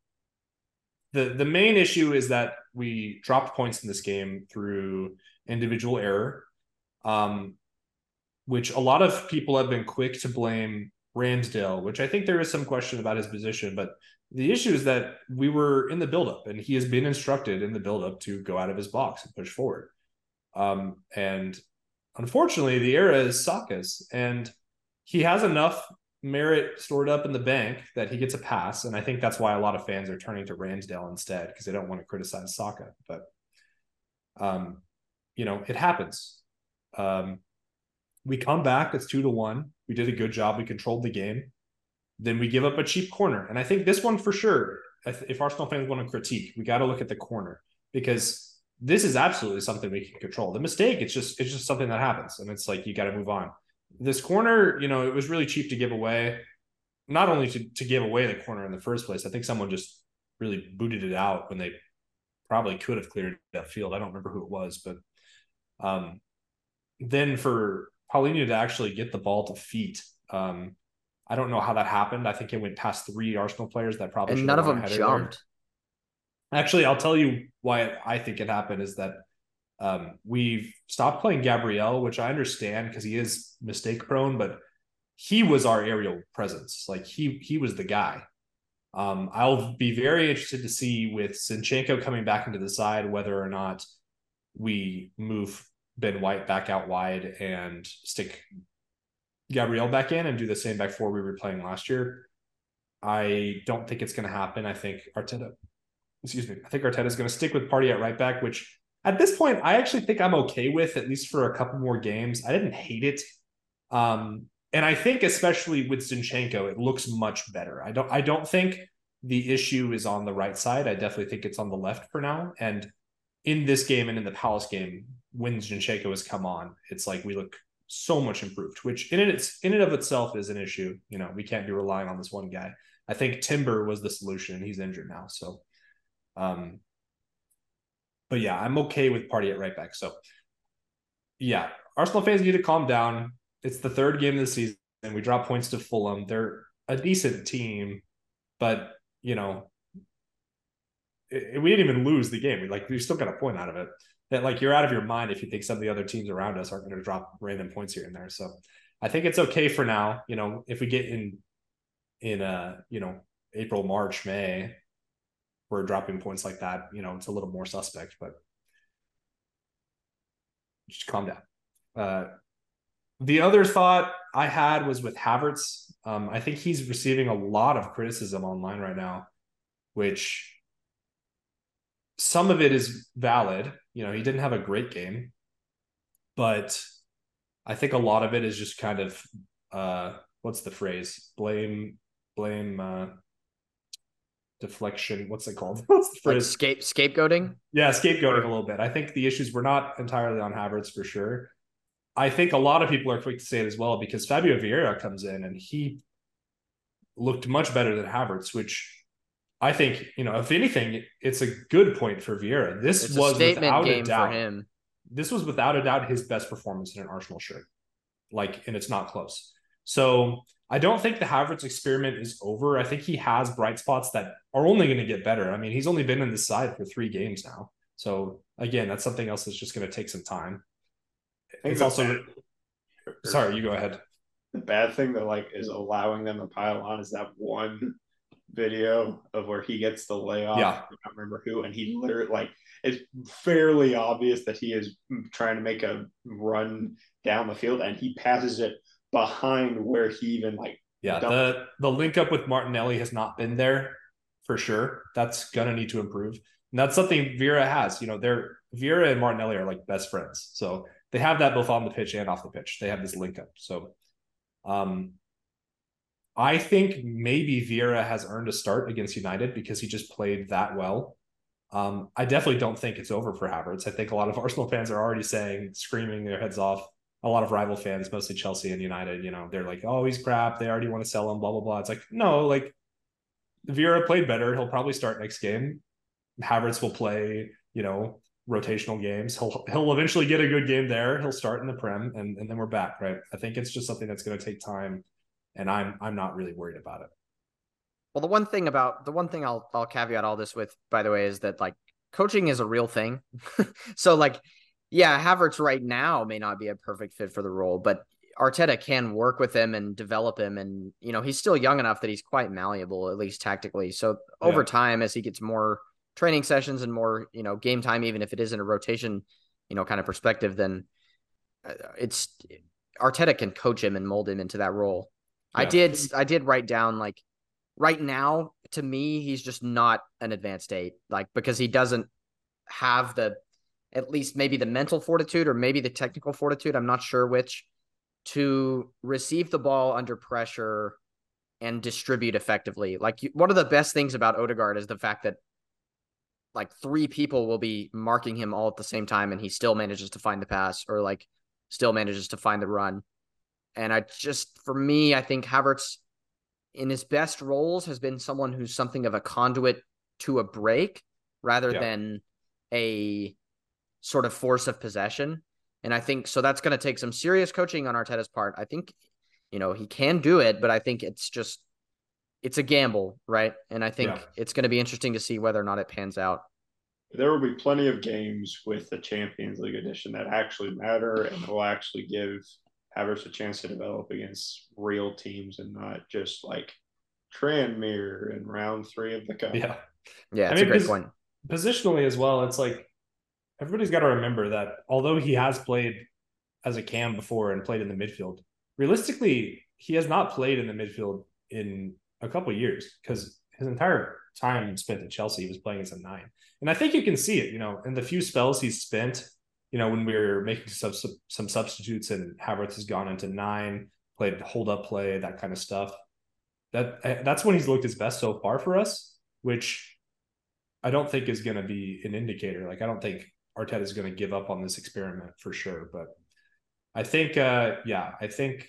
the the main issue is that we dropped points in this game through individual error, um, which a lot of people have been quick to blame Ramsdale, which I think there is some question about his position. But the issue is that we were in the buildup, and he has been instructed in the buildup to go out of his box and push forward. Um, and unfortunately, the error is Saka's, and he has enough merit stored up in the bank that he gets a pass. And I think that's why a lot of fans are turning to Ramsdale instead, because they don't want to criticize Saka. But, um, you know, it happens. Um, we come back, it's two to one. We did a good job. We controlled the game. Then we give up a cheap corner. And I think this one for sure, if Arsenal fans want to critique, we got to look at the corner, because this is absolutely something we can control. The mistake, it's just it's just something that happens, and it's like you got to move on. This corner, you know, it was really cheap to give away. Not only to, to give away the corner in the first place, I think someone just really booted it out when they probably could have cleared that field. I don't remember who it was, but um, then for Paulinho to actually get the ball to feet, um, I don't know how that happened. I think it went past three Arsenal players that probably and none of them jumped. There. Actually, I'll tell you why I think it happened is that um, we've stopped playing Gabriel, which I understand because he is mistake prone, but he was our aerial presence. Like he he was the guy. Um, I'll be very interested to see with Zinchenko coming back into the side whether or not we move Ben White back out wide and stick Gabriel back in and do the same back four we were playing last year. I don't think it's going to happen. I think Arteta, excuse me, I think Arteta is going to stick with Partey at right back, which at this point I actually think I'm okay with, at least for a couple more games. I didn't hate it. Um, and I think especially with Zinchenko, it looks much better. I don't, I don't think the issue is on the right side. I definitely think it's on the left for now. And in this game and in the Palace game, when Zinchenko has come on, it's like we look so much improved, which in its in and of itself is an issue. You know, we can't be relying on this one guy. I think Timber was the solution. He's injured now. So, um, but yeah, I'm okay with Partey at right back. So yeah, Arsenal fans need to calm down. It's the third game of the season and we drop points to Fulham. They're a decent team, but you know, it, we didn't even lose the game. We like, we still got a point out of it. That like you're out of your mind if you think some of the other teams around us aren't going to drop random points here and there. So I think it's okay for now. You know, if we get in in uh you know April, March, May, we're dropping points like that, you know, it's a little more suspect, but just calm down. Uh, the other thought I had was with Havertz. Um, I think he's receiving a lot of criticism online right now, which some of it is valid. You know, he didn't have a great game, but I think a lot of it is just kind of, uh, what's the phrase? Blame, blame, uh, deflection. What's it called? What's the phrase? Like scape scapegoating? Yeah, scapegoating a little bit. I think the issues were not entirely on Havertz for sure. I think a lot of people are quick to say it as well because Fabio Vieira comes in and he looked much better than Havertz, which I think, you know, if anything, it's a good point for Vieira. This it's was a statement without game a doubt, for him. This was without a doubt his best performance in an Arsenal shirt. Like, and it's not close. So I don't think the Havertz experiment is over. I think he has bright spots that are only going to get better. I mean, he's only been in this side for three games now. So again, that's something else that's just going to take some time. It's also, bad, sorry, you go ahead. The bad thing that like is allowing them to pile on is that one video of where he gets the layoff. Yeah. I don't remember who, and he literally like it's fairly obvious that he is trying to make a run down the field, and he passes it behind where he even like. Yeah, the the link up with Martinelli has not been there for sure. That's gonna need to improve, and that's something Vieira has. You know, they're Vieira and Martinelli are like best friends, so they have that both on the pitch and off the pitch. They have this link up, so. Um, I think maybe Vieira has earned a start against United because he just played that well. Um, I definitely don't think it's over for Havertz. I think a lot of Arsenal fans are already saying, screaming their heads off, a lot of rival fans, mostly Chelsea and United, you know, they're like, oh, he's crap. They already want to sell him, blah, blah, blah. It's like, no, like Vieira played better. He'll probably start next game. Havertz will play, you know, rotational games. He'll he'll eventually get a good game there. He'll start in the Prem, and, and then we're back, right? I think it's just something that's going to take time, and I'm I'm not really worried about it. Well, the one thing about the one thing I'll I'll caveat all this with, by the way, is that like coaching is a real thing. So like, yeah, Havertz right now may not be a perfect fit for the role, but Arteta can work with him and develop him. And, you know, he's still young enough that he's quite malleable, at least tactically. So over yeah. time, as he gets more training sessions and more, you know, game time, even if it isn't a rotation, you know, kind of perspective, then it's Arteta can coach him and mold him into that role. Yeah. I did, I did write down like right now, to me, he's just not an advanced eight, like, because he doesn't have the, at least maybe the mental fortitude or maybe the technical fortitude. I'm not sure which, to receive the ball under pressure and distribute effectively. Like, one of the best things about Odegaard is the fact that like three people will be marking him all at the same time and he still manages to find the pass, or like still manages to find the run. And I just, for me, I think Havertz in his best roles has been someone who's something of a conduit to a break rather yeah. than a sort of force of possession. And I think, so that's going to take some serious coaching on Arteta's part. I think, you know, he can do it, but I think it's just, it's a gamble, right? And I think yeah. it's going to be interesting to see whether or not it pans out. There will be plenty of games with the Champions League edition that actually matter and will actually give Havertz a chance to develop against real teams and not just like Tranmere in round three of the cup. Yeah. Yeah, it's I mean, a great pos- point. Positionally as well, it's like everybody's got to remember that although he has played as a cam before and played in the midfield, realistically, he has not played in the midfield in a couple of years because his entire time spent at Chelsea, he was playing as a nine. And I think you can see it, you know, in the few spells he's spent, you know, when we were making some, some substitutes and Havertz has gone into nine, played hold up play, that kind of stuff. That that's when he's looked his best so far for us, which I don't think is going to be an indicator. Like, I don't think Arteta is going to give up on this experiment for sure. But I think, uh, yeah, I think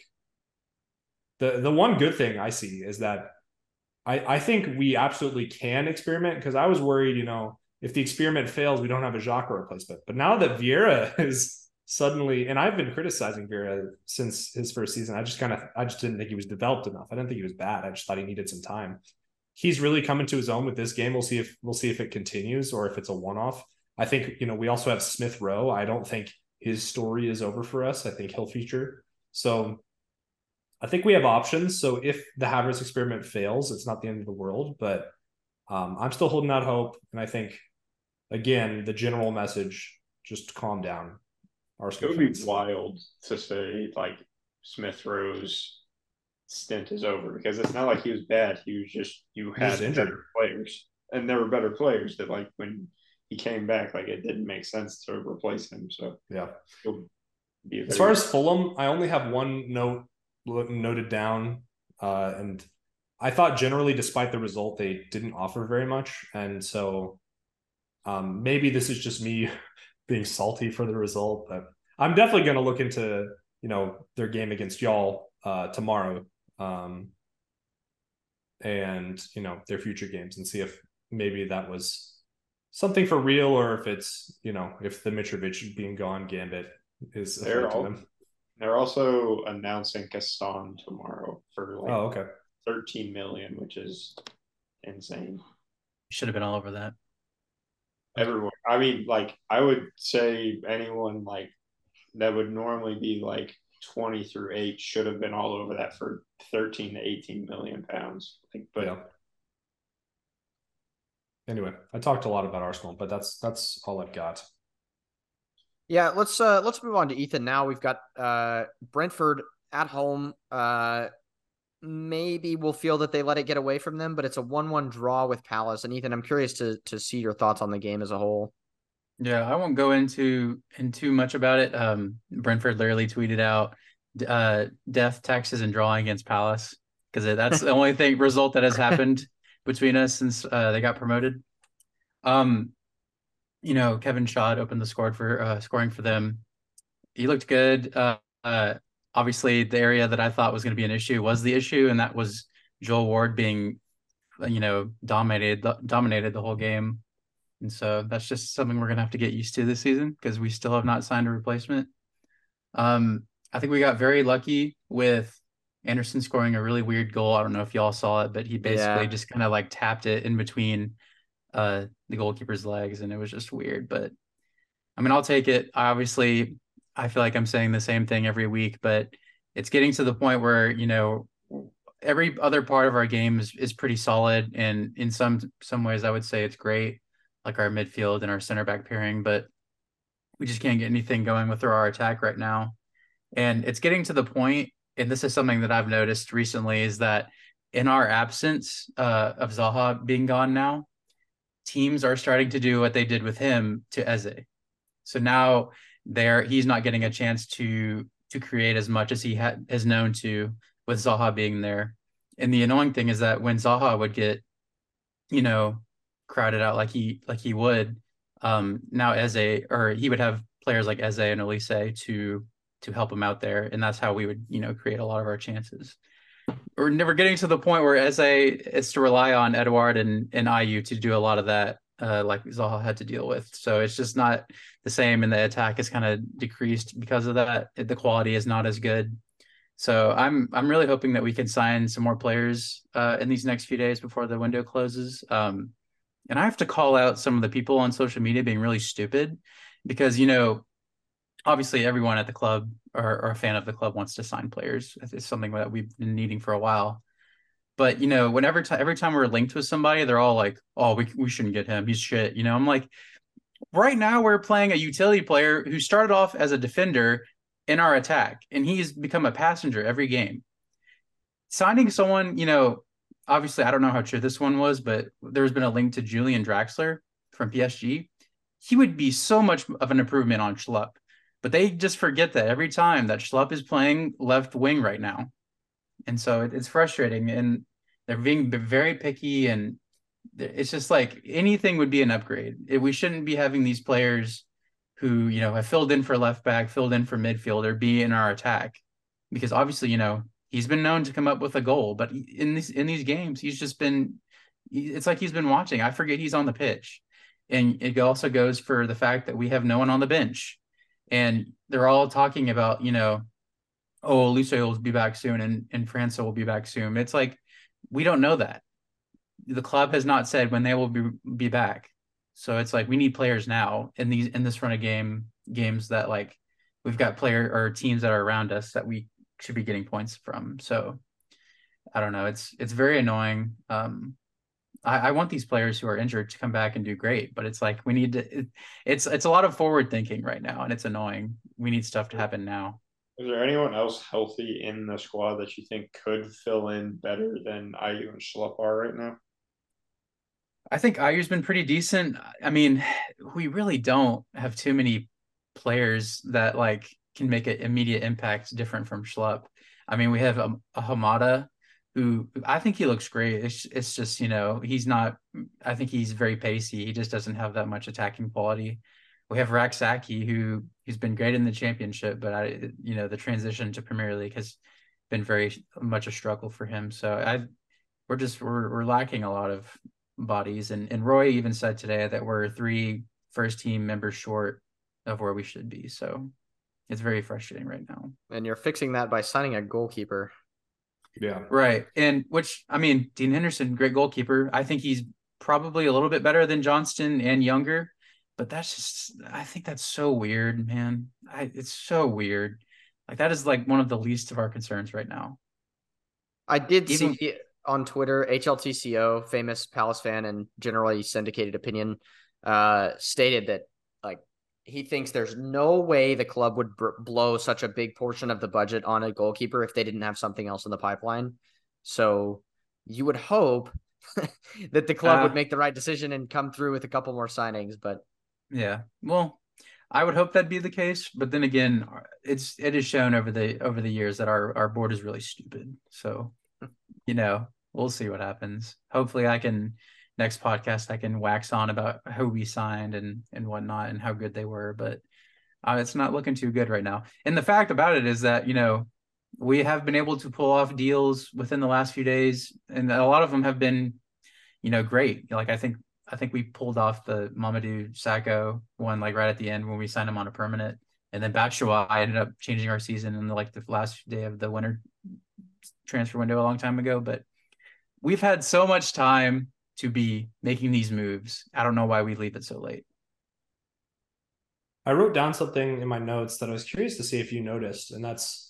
the the one good thing I see is that I, I think we absolutely can experiment, because I was worried, you know, if the experiment fails, we don't have a Xhaka replacement. But now that Vieira is suddenly, and I've been criticizing Vieira since his first season, I just kind of, I just didn't think he was developed enough. I didn't think he was bad. I just thought he needed some time. He's really coming to his own with this game. We'll see if we'll see if it continues or if it's a one-off. I think, you know, we also have Smith Rowe. I don't think his story is over for us. I think he'll feature. So I think we have options. So if the Havertz experiment fails, it's not the end of the world, but um, I'm still holding out hope. And I think, again, the general message, just calm down. Arsenal it would fans. Be wild to say like Smith Rowe's stint is over, because it's not like he was bad. He was just, you had better players, and there were better players that, like, when he came back, like, it didn't make sense to replace him. So yeah. As far as Fulham, I only have one note noted down, uh, and I thought generally, despite the result, they didn't offer very much, and so um, maybe this is just me being salty for the result, but I'm definitely going to look into, you know, their game against y'all uh, tomorrow, um, and, you know, their future games, and see if maybe that was something for real, or if it's, you know, if the Mitrovic being gone gambit is they're all, them. They're also announcing Gaston tomorrow for like oh, okay. thirteen million, which is insane. You should have been all over that. Everyone. I mean, like, I would say anyone like that would normally be like twenty through eight should have been all over that for thirteen to eighteen million pounds. Like, but yeah. Anyway, I talked a lot about Arsenal, but that's that's all I've got. Yeah, let's uh let's move on to Ethan now. We've got uh Brentford at home. Uh maybe we'll feel that they let it get away from them, but it's a one one draw with Palace. And Ethan, I'm curious to to see your thoughts on the game as a whole. Yeah, I won't go into into much about it. Um, Brentford literally tweeted out uh, death, taxes, and drawing against Palace, because that's the only thing result that has happened between us since uh, they got promoted. Um, you know, Kevin Schott opened the score for uh, scoring for them. He looked good. Uh, uh, obviously the area that I thought was going to be an issue was the issue, and that was Joel Ward being, you know, dominated dominated the whole game. And so that's just something we're going to have to get used to this season because we still have not signed a replacement. Um, I think we got very lucky with Anderson scoring a really weird goal. I don't know if y'all saw it, but he basically yeah. just kind of like tapped it in between uh, the goalkeeper's legs, and it was just weird. But I mean, I'll take it. Obviously, I feel like I'm saying the same thing every week, but it's getting to the point where, you know, every other part of our game is, is pretty solid. And in some some ways, I would say it's great, like our midfield and our center back pairing, but we just can't get anything going with our attack right now. And it's getting to the point, and this is something that I've noticed recently, is that in our absence uh, of Zaha being gone now, teams are starting to do what they did with him to Eze. So now there he's not getting a chance to to create as much as he had is known to with Zaha being there. And the annoying thing is that when Zaha would get, you know, crowded out like he like he would, um, now Eze, or he would have players like Eze and Elise to to help him out there, and that's how we would, you know, create a lot of our chances. We're never getting to the point where Eze is to rely on Edouard and and Ayew to do a lot of that, uh, like Zaha had to deal with. So it's just not the same, and the attack is kind of decreased because of that. The quality is not as good. So I'm I'm really hoping that we can sign some more players uh, in these next few days before the window closes. Um, and I have to call out some of the people on social media being really stupid because, you know, obviously everyone at the club or, or a fan of the club wants to sign players. It's something that we've been needing for a while. But, you know, whenever t- every time we're linked with somebody, they're all like, oh, we we shouldn't get him. He's shit. You know, I'm like, right now we're playing a utility player who started off as a defender in our attack, and he's become a passenger every game. Signing someone, you know, obviously I don't know how true this one was, but there's been a link to Julian Draxler from P S G. He would be so much of an improvement on Schlupp, but they just forget that every time that Schlupp is playing left wing right now. And so it, it's frustrating, and they're being very picky, and it's just like anything would be an upgrade. It, we shouldn't be having these players who, you know, have filled in for left back, filled in for midfielder, be in our attack, because obviously, you know, he's been known to come up with a goal, but in these in these games, he's just been, it's like he's been watching. I forget he's on the pitch, and it also goes for the fact that we have no one on the bench, and they're all talking about, you know, oh, Luce will be back soon, and and França will be back soon. It's like we don't know that. The club has not said when they will be be back. So it's like we need players now in these in this run of game games that like we've got player or teams that are around us that we should be getting points from. So I don't know. It's it's very annoying. Um, I, I want these players who are injured to come back and do great, but it's like we need to. It, it's it's a lot of forward thinking right now, and it's annoying. We need stuff to happen now. Is there anyone else healthy in the squad that you think could fill in better than Ayew and Schlupp are right now? I think Ayew's been pretty decent. I mean, we really don't have too many players that like can make an immediate impact different from Schlupp. I mean, we have a, a Hamada who I think he looks great. It's, it's just, you know, he's not, I think he's very pacey. He just doesn't have that much attacking quality. We have Rak-Sakyi, who he's been great in the championship, but I, you know, the transition to Premier League has been very much a struggle for him. So I, we're just, we're, we're lacking a lot of bodies, and and Roy even said today that we're three first team members short of where we should be, so it's very frustrating right now. And you're fixing that by signing a goalkeeper. Yeah, right. And which, I mean, Dean Henderson, great goalkeeper. I think he's probably a little bit better than Johnston and younger, but that's just, I think that's so weird, man. I, it's so weird. Like that is like one of the least of our concerns right now. I did even, see on Twitter, H L T C O, famous Palace fan and generally syndicated opinion, uh, stated that like he thinks there's no way the club would br- blow such a big portion of the budget on a goalkeeper if they didn't have something else in the pipeline. So you would hope that the club uh, would make the right decision and come through with a couple more signings. But yeah, well, I would hope that'd be the case. But then again, it's it is shown over the over the years that our our board is really stupid. So. You know, we'll see what happens. Hopefully I can, next podcast, I can wax on about who we signed and, and whatnot and how good they were. But Uh, it's not looking too good right now. And the fact about it is that, you know, we have been able to pull off deals within the last few days, and a lot of them have been, you know, great. Like I think I think we pulled off the Mamadou Sakho one like right at the end when we signed him on a permanent, and then Batshuayi ended up changing our season in the, like the last day of the winter transfer window a long time ago. But we've had so much time to be making these moves. I don't know why we leave it so late. I wrote down something in my notes that I was curious to see if you noticed, and that's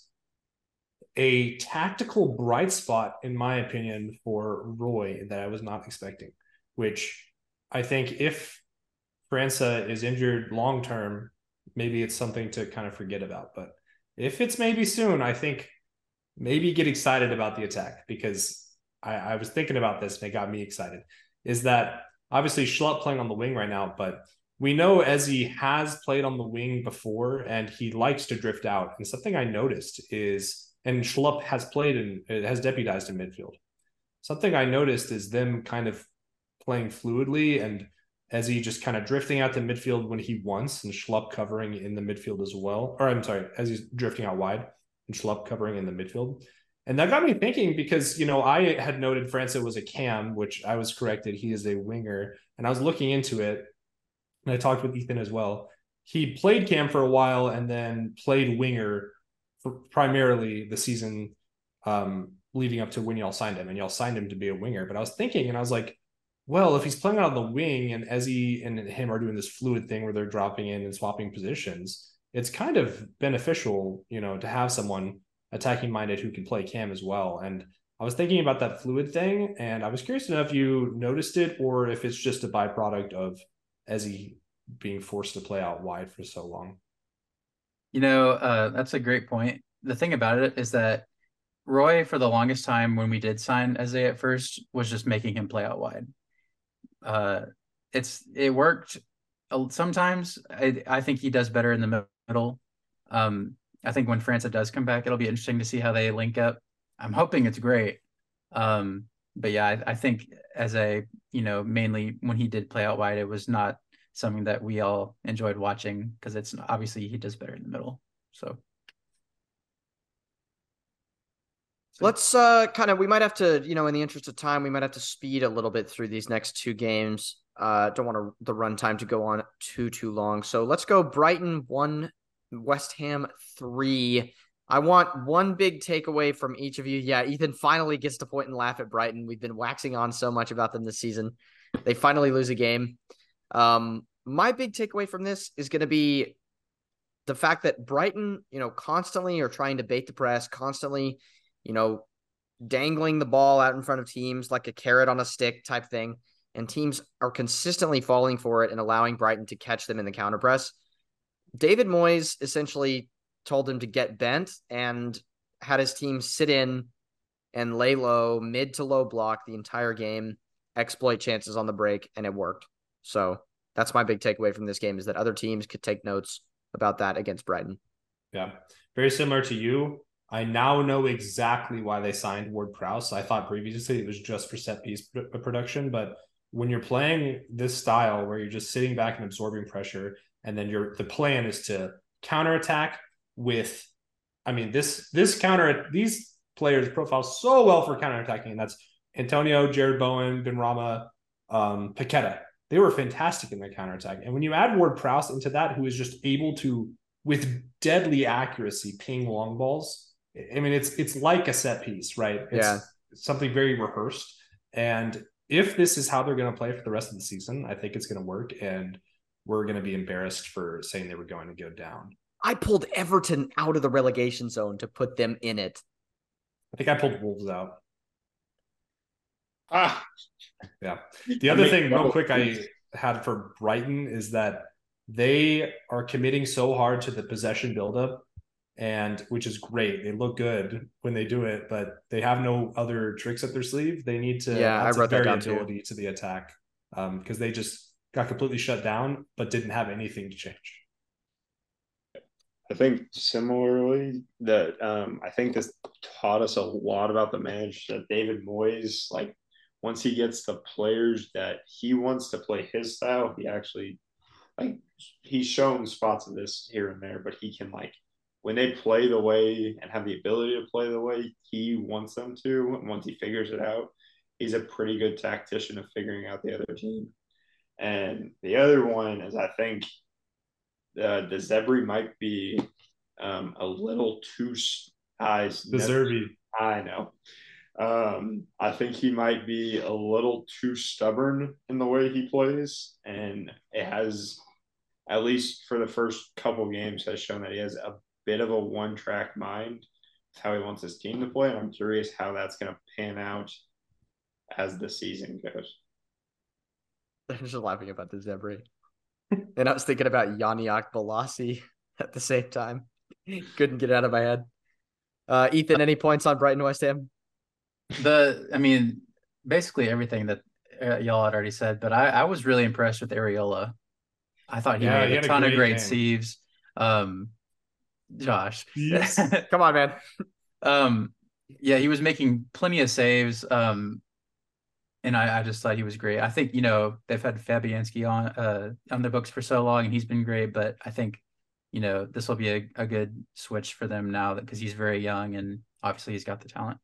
a tactical bright spot, in my opinion, for Roy that I was not expecting, which I think if França is injured long-term, maybe it's something to kind of forget about. But if it's maybe soon, I think maybe get excited about the attack, because I, I was thinking about this and it got me excited, is that obviously Schlupp playing on the wing right now, but we know Eze has played on the wing before and he likes to drift out. And something I noticed is, and Schlupp has played and has deputized in midfield. Something I noticed is them kind of playing fluidly and Eze just kind of drifting out to midfield when he wants, and Schlupp covering in the midfield as well. Or I'm sorry, Eze's drifting out wide and Schlupp covering in the midfield. And that got me thinking, because, you know, I had noted França was a cam, which I was corrected. He is a winger. And I was looking into it, and I talked with Ethan as well. He played cam for a while and then played winger for primarily the season um, leading up to when y'all signed him. And y'all signed him to be a winger. But I was thinking, and I was like, well, if he's playing out on the wing and Eze and him are doing this fluid thing where they're dropping in and swapping positions, it's kind of beneficial, you know, to have someone attacking minded who can play cam as well. And I was thinking about that fluid thing, and I was curious to know if you noticed it or if it's just a byproduct of Eze being forced to play out wide for so long. You know, uh, that's a great point. The thing about it is that Roy, for the longest time when we did sign Eze at first, was just making him play out wide. Uh, it's it worked sometimes. I, I think he does better in the middle. Um, I think when França does come back, it'll be interesting to see how they link up. I'm hoping it's great. Um, but yeah, I, I think as a, you know, mainly when he did play out wide, it was not something that we all enjoyed watching, because it's obviously he does better in the middle. So. So let's uh, kind of, we might have to, you know, in the interest of time, we might have to speed a little bit through these next two games. Uh, don't want to, the run time to go on too, too long. So let's go Brighton one, West Ham three. I want one big takeaway from each of you. Yeah, Ethan finally gets to point and laugh at Brighton. We've been waxing on so much about them this season. They finally lose a game. Um, my big takeaway from this is going to be the fact that Brighton, you know, constantly are trying to bait the press, constantly, you know, dangling the ball out in front of teams like a carrot on a stick type thing. And teams are consistently falling for it and allowing Brighton to catch them in the counter press. David Moyes essentially told him to get bent and had his team sit in and lay low, mid to low block the entire game, exploit chances on the break, and it worked. So that's my big takeaway from this game, is that other teams could take notes about that against Brighton. Yeah, very similar to you. I now know exactly why they signed Ward-Prowse. I thought previously it was just for set piece production, but when you're playing this style where you're just sitting back and absorbing pressure, and then your the plan is to counterattack with, I mean, this this counter these players profile so well for counterattacking, and that's Antonio, Jared Bowen, Benrahma, um, Paqueta. They were fantastic in their counterattack. And when you add Ward-Prowse into that, who is just able to, with deadly accuracy, ping long balls, I mean, it's it's like a set piece, right? It's yeah. something very rehearsed. And if this is how they're going to play for the rest of the season, I think it's going to work. And we're going to be embarrassed for saying they were going to go down. I pulled Everton out of the relegation zone to put them in it. I think I pulled Wolves out. Ah, yeah. The other thing, real quick, I had for Brighton is that they are committing so hard to the possession buildup, and which is great. They look good when they do it, but they have no other tricks up their sleeve. They need to yeah, add I wrote that down variability too. to the attack, um, because they just got completely shut down, but didn't have anything to change. I think similarly that um, I think this taught us a lot about the manager, that David Moyes, like once he gets the players that he wants to play his style, he actually like he's shown spots of this here and there, but he can like when they play the way and have the ability to play the way he wants them to, and once he figures it out, he's a pretty good tactician of figuring out the other team. And the other one is I think uh, the Zebri might be um, a little too eyes. The Zerby. I know. Um, I think he might be a little too stubborn in the way he plays, and it has, at least for the first couple games, has shown that he has a bit of a one-track mind with how he wants his team to play. And I'm curious how that's going to pan out as the season goes. I'm just laughing about the Zebri, and I was thinking about Yaniak Balassi at the same time. Couldn't get it out of my head. Uh, Ethan, any points on Brighton West Ham? The, I mean, basically everything that uh, y'all had already said, but I, I was really impressed with Areola. I thought he yeah, made he a ton a of great game. saves. Um, Josh, yes. Come on, man. Um, yeah, he was making plenty of saves. Um, and I, I just thought he was great. I think, you know, they've had Fabianski on uh on the books for so long, and he's been great. But I think, you know, this will be a, a good switch for them now because he's very young and obviously he's got the talent.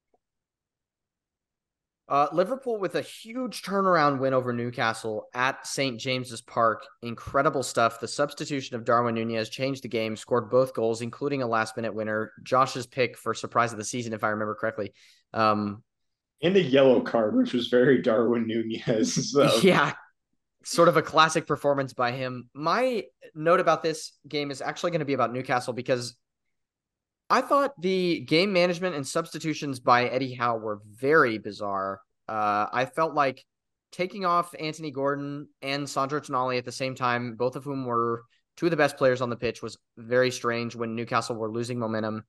Uh, Liverpool with a huge turnaround win over Newcastle at Saint James's Park. Incredible stuff. The substitution of Darwin Nunez changed the game, scored both goals, including a last-minute winner. Josh's pick for surprise of the season, if I remember correctly. Um, and a yellow card, which was very Darwin Nunez. So. Yeah, sort of a classic performance by him. My note about this game is actually going to be about Newcastle because I thought the game management and substitutions by Eddie Howe were very bizarre. Uh, I felt like taking off Anthony Gordon and Sandro Tonali at the same time, both of whom were two of the best players on the pitch, was very strange when Newcastle were losing momentum.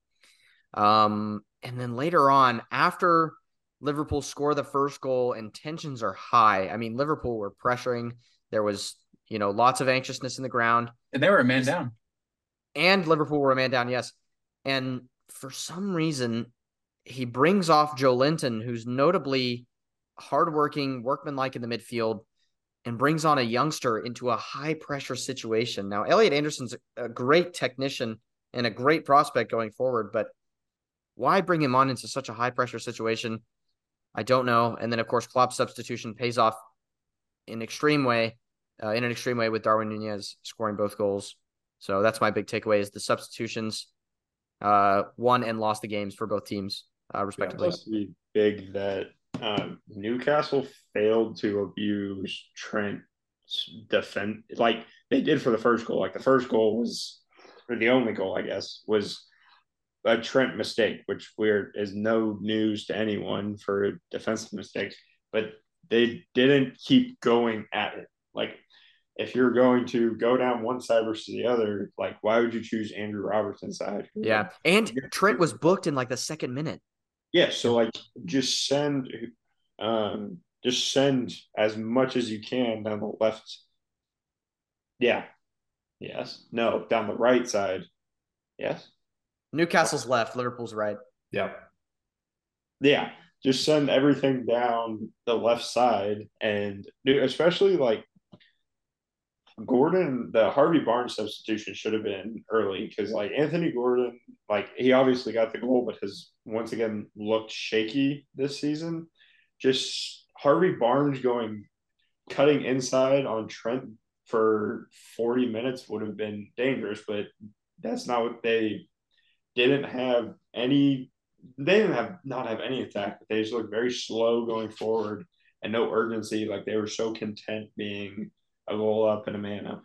Um, and then later on, after Liverpool score the first goal and tensions are high, I mean, Liverpool were pressuring. There was, you know, lots of anxiousness in the ground. And they were a man down. And Liverpool were a man down, yes. And for some reason, he brings off Joe Linton, who's notably hardworking, workmanlike in the midfield, and brings on a youngster into a high-pressure situation. Now, Elliot Anderson's a great technician and a great prospect going forward, but why bring him on into such a high-pressure situation? I don't know. And then, of course, Klopp's substitution pays off in extreme way, uh, in an extreme way with Darwin Nunez scoring both goals. So that's my big takeaway is the substitutions uh, won and lost the games for both teams, uh, respectively. It must be big that um, Newcastle failed to abuse Trent's defense like they did for the first goal. Like the first goal was, or the only goal, I guess, was a Trent mistake, which we're is no news to anyone for defensive mistakes. But they didn't keep going at it. Like if you're going to go down one side versus the other, like why would you choose Andrew Robertson's side? Yeah, and Trent was booked in like the second minute. Yeah, so like just send, um, just send as much as you can down the left. Yeah, yes, no, down the right side. Yes. Newcastle's left, Liverpool's right. Yeah. Yeah, just send everything down the left side, and especially like Gordon, the Harvey Barnes substitution should have been early because like Anthony Gordon, like he obviously got the goal, but has once again looked shaky this season. Just Harvey Barnes going cutting inside on Trent for forty minutes would have been dangerous, but that's not what they didn't have any. They didn't have not have any attack, but they just looked very slow going forward and no urgency. Like they were so content being a goal up and a man up.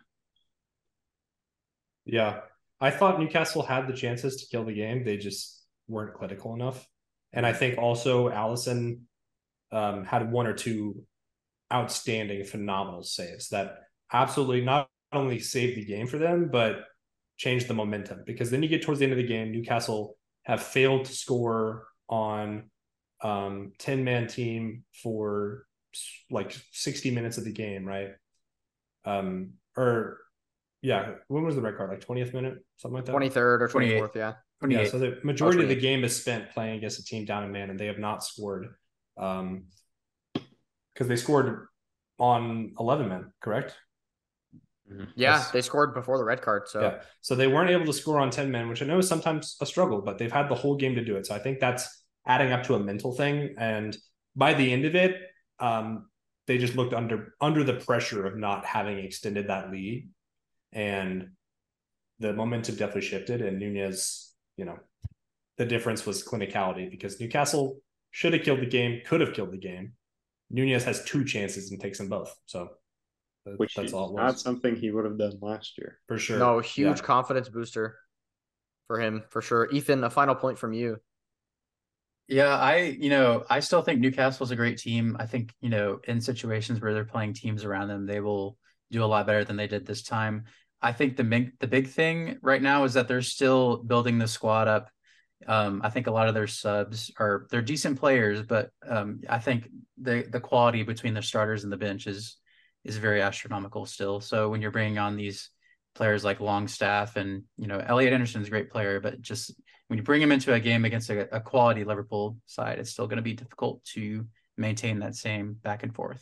Yeah. I thought Newcastle had the chances to kill the game. They just weren't clinical enough. And I think also Alisson um, had one or two outstanding, phenomenal saves that absolutely not only saved the game for them, but changed the momentum. Because then you get towards the end of the game, Newcastle have failed to score on um, ten-man team for like sixty minutes of the game, right? Um, or yeah, when was the red card? Like twentieth minute, something like that. twenty-third or twenty-fourth, yeah. Yeah, so the majority of the game is spent playing against a team down in man, and they have not scored. Um, because they scored on eleven men, correct? Yeah, they scored before the red card. So yeah, so they weren't able to score on ten men, which I know is sometimes a struggle, but they've had the whole game to do it. So I think that's adding up to a mental thing. And by the end of it, um, they just looked under under the pressure of not having extended that lead, and the momentum definitely shifted. And Nunez, you know, the difference was clinicality, because Newcastle should have killed the game, could have killed the game. Nunez has two chances and takes them both. So Which that's is all it was. Not something he would have done last year. For sure. No, huge yeah. confidence booster for him, for sure. Ethan, a final point from you. Yeah, I, you know, I still think Newcastle's a great team. I think, you know, in situations where they're playing teams around them, they will do a lot better than they did this time. I think the big, the big thing right now is that they're still building the squad up. Um, I think a lot of their subs are, they're decent players, but um, I think the the quality between the starters and the bench is is very astronomical still. So when you're bringing on these players like Longstaff and, you know, Elliot Anderson's a great player, but just when you bring him into a game against a, a quality Liverpool side, it's still going to be difficult to maintain that same back and forth.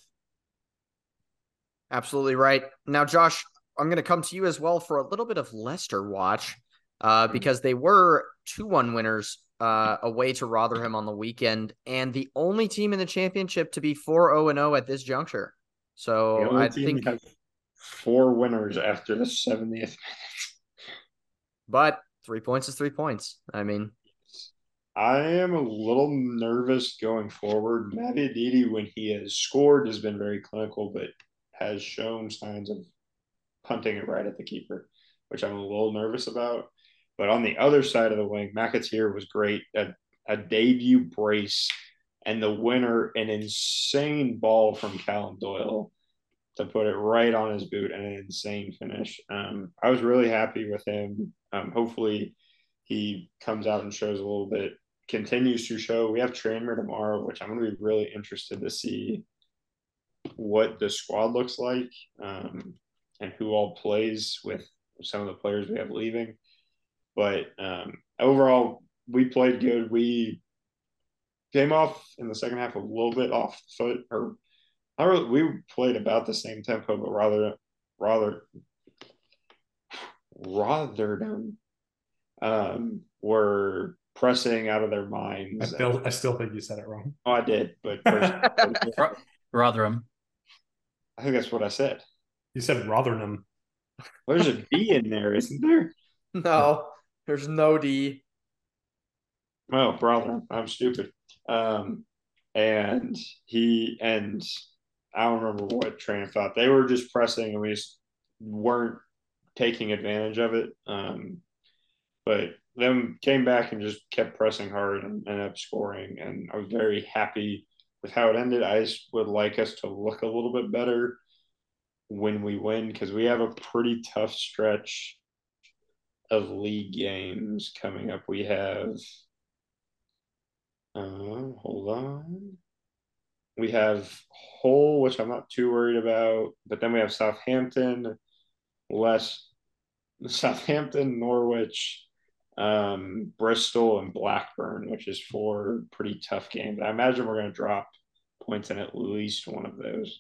Absolutely right. Now, Josh, I'm going to come to you as well for a little bit of Leicester watch, uh, because they were two one winners uh, away to Rotherham on the weekend, and the only team in the championship to be four oh and oh at this juncture. So I think have four winners after the seventieth minute. But three points is three points. I mean, I am a little nervous going forward. Mavididi, when he has scored, has been very clinical, but has shown signs of punting it right at the keeper, which I'm a little nervous about. But on the other side of the wing, McAteer was great. A, a debut brace, and the winner, an insane ball from Callum Doyle to put it right on his boot, and an insane finish. Um, I was really happy with him. Um, hopefully he comes out and shows a little bit, continues to show. We have Tranmere tomorrow, which I'm going to be really interested to see what the squad looks like, um, and who all plays with some of the players we have leaving. But um, overall, we played good. We came off in the second half a little bit off the foot, or not really, we played about the same tempo, but rather, rather, Rotherham um, were pressing out of their minds. I still, I still think you said it wrong. Oh, I did, but Rotherham. I think that's what I said. You said Rotherham. There's a D in there, isn't there? No, there's no D. Oh, Rotherham. I'm stupid. Um, and he and I don't remember what train of thought. They were just pressing, and we just weren't taking advantage of it. Um, but them came back and just kept pressing hard and ended up scoring. And I was very happy with how it ended. I just would like us to look a little bit better when we win, because we have a pretty tough stretch of league games coming up. We have, uh, hold on. We have Hull, which I'm not too worried about, but then we have Southampton, less Southampton, Norwich, um, Bristol, and Blackburn, which is four pretty tough games. I imagine we're going to drop points in at least one of those.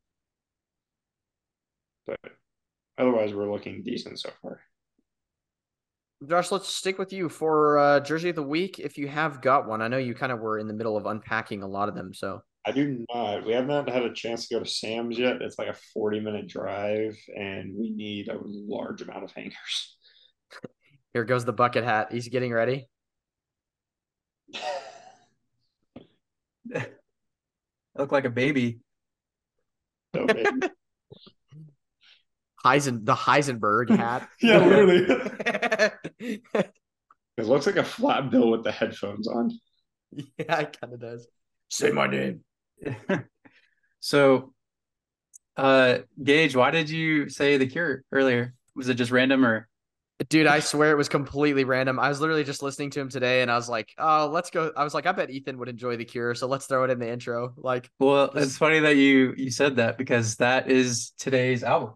But otherwise, we're looking decent so far. Josh, let's stick with you for uh, Jersey of the Week, if you have got one. I know you kind of were in the middle of unpacking a lot of them, so. I do not. We have not had a chance to go to Sam's yet. It's like a forty-minute drive, and we need a large amount of hangers. Here goes the bucket hat. He's getting ready. I look like a baby. So baby. Heisen, the Heisenberg hat. Yeah, literally. It looks like a flat bill with the headphones on. Yeah, it kind of does. Say my name. So, uh, Gage, why did you say The Cure earlier? Was it just random, or? Dude, I swear it was completely random. I was literally just listening to him today, and I was like, "Oh, let's go." I was like, "I bet Ethan would enjoy The Cure, so let's throw it in the intro." Like, well, just... it's funny that you you said that, because that is today's album.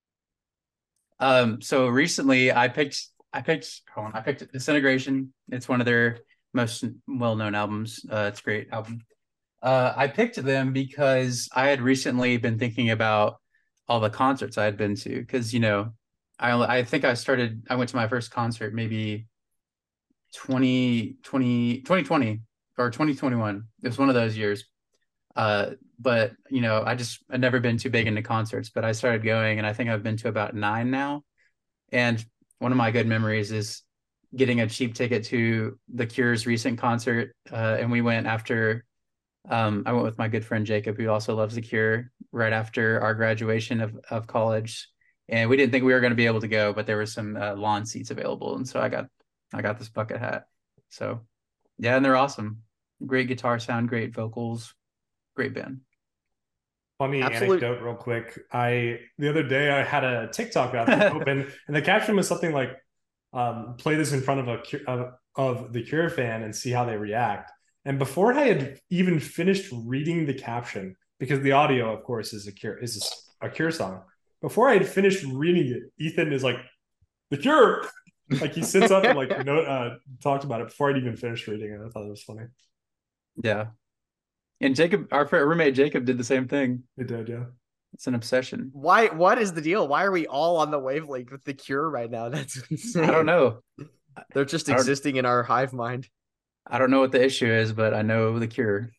Um, so recently I picked I picked hold on, I picked Disintegration. It's one of their most well-known albums. Uh, it's a great album. Uh, I picked them because I had recently been thinking about all the concerts I had been to, because you know, I I think I started I went to my first concert maybe twenty twenty twenty twenty or twenty twenty-one. It was one of those years. Uh, but you know, I just I've never been too big into concerts, but I started going, and I think I've been to about nine now. And one of my good memories is getting a cheap ticket to The Cure's recent concert, uh, and we went after. Um, I went with my good friend Jacob, who also loves The Cure, right after our graduation of of college, and we didn't think we were going to be able to go, but there were some uh, lawn seats available, and so I got I got this bucket hat. So yeah, and they're awesome. Great guitar sound, great vocals, great band. Funny Absolute. anecdote real quick. I the other day I had a TikTok out open, and the caption was something like, um, play this in front of a of, of the Cure fan and see how they react. And before I had even finished reading the caption, because the audio, of course, is a Cure is a Cure song. Before I had finished reading it, Ethan is like, "The Cure!" Like he sits up and like you know, uh, talked about it before I'd even finished reading it. I thought it was funny. Yeah. And Jacob, our roommate Jacob, did the same thing. He did, yeah. It's an obsession. Why? What is the deal? Why are we all on the wavelength with The Cure right now? That's insane. I don't know. They're just existing in our hive mind. I don't know what the issue is, but I know The Cure.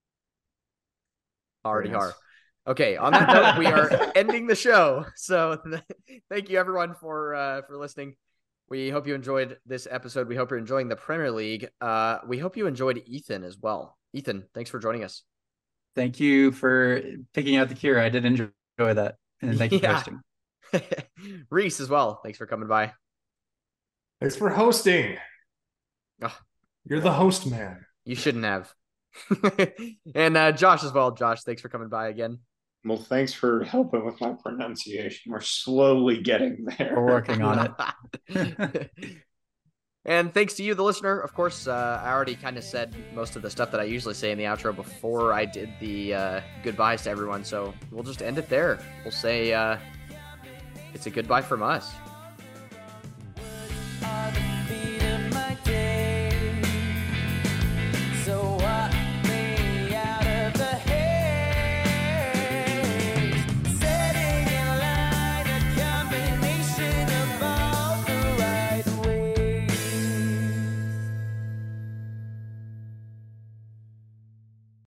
Already are. Okay, on that note, we are ending the show. So thank you everyone for uh, for listening. We hope you enjoyed this episode. We hope you're enjoying the Premier League. Uh, we hope you enjoyed Ethan as well. Ethan, thanks for joining us. Thank you for picking out The Cure. I did enjoy that. And thank you yeah. for hosting. Reese as well. Thanks for coming by. Thanks for hosting. Oh, You're the host, man. You shouldn't have. And uh, Josh as well. Josh, thanks for coming by again. Well, thanks for helping with my pronunciation. We're slowly getting there. We're working on it. And thanks to you, the listener. Of course, uh, I already kind of said most of the stuff that I usually say in the outro before I did the uh, goodbyes to everyone. So we'll just end it there. We'll say uh, it's a goodbye from us.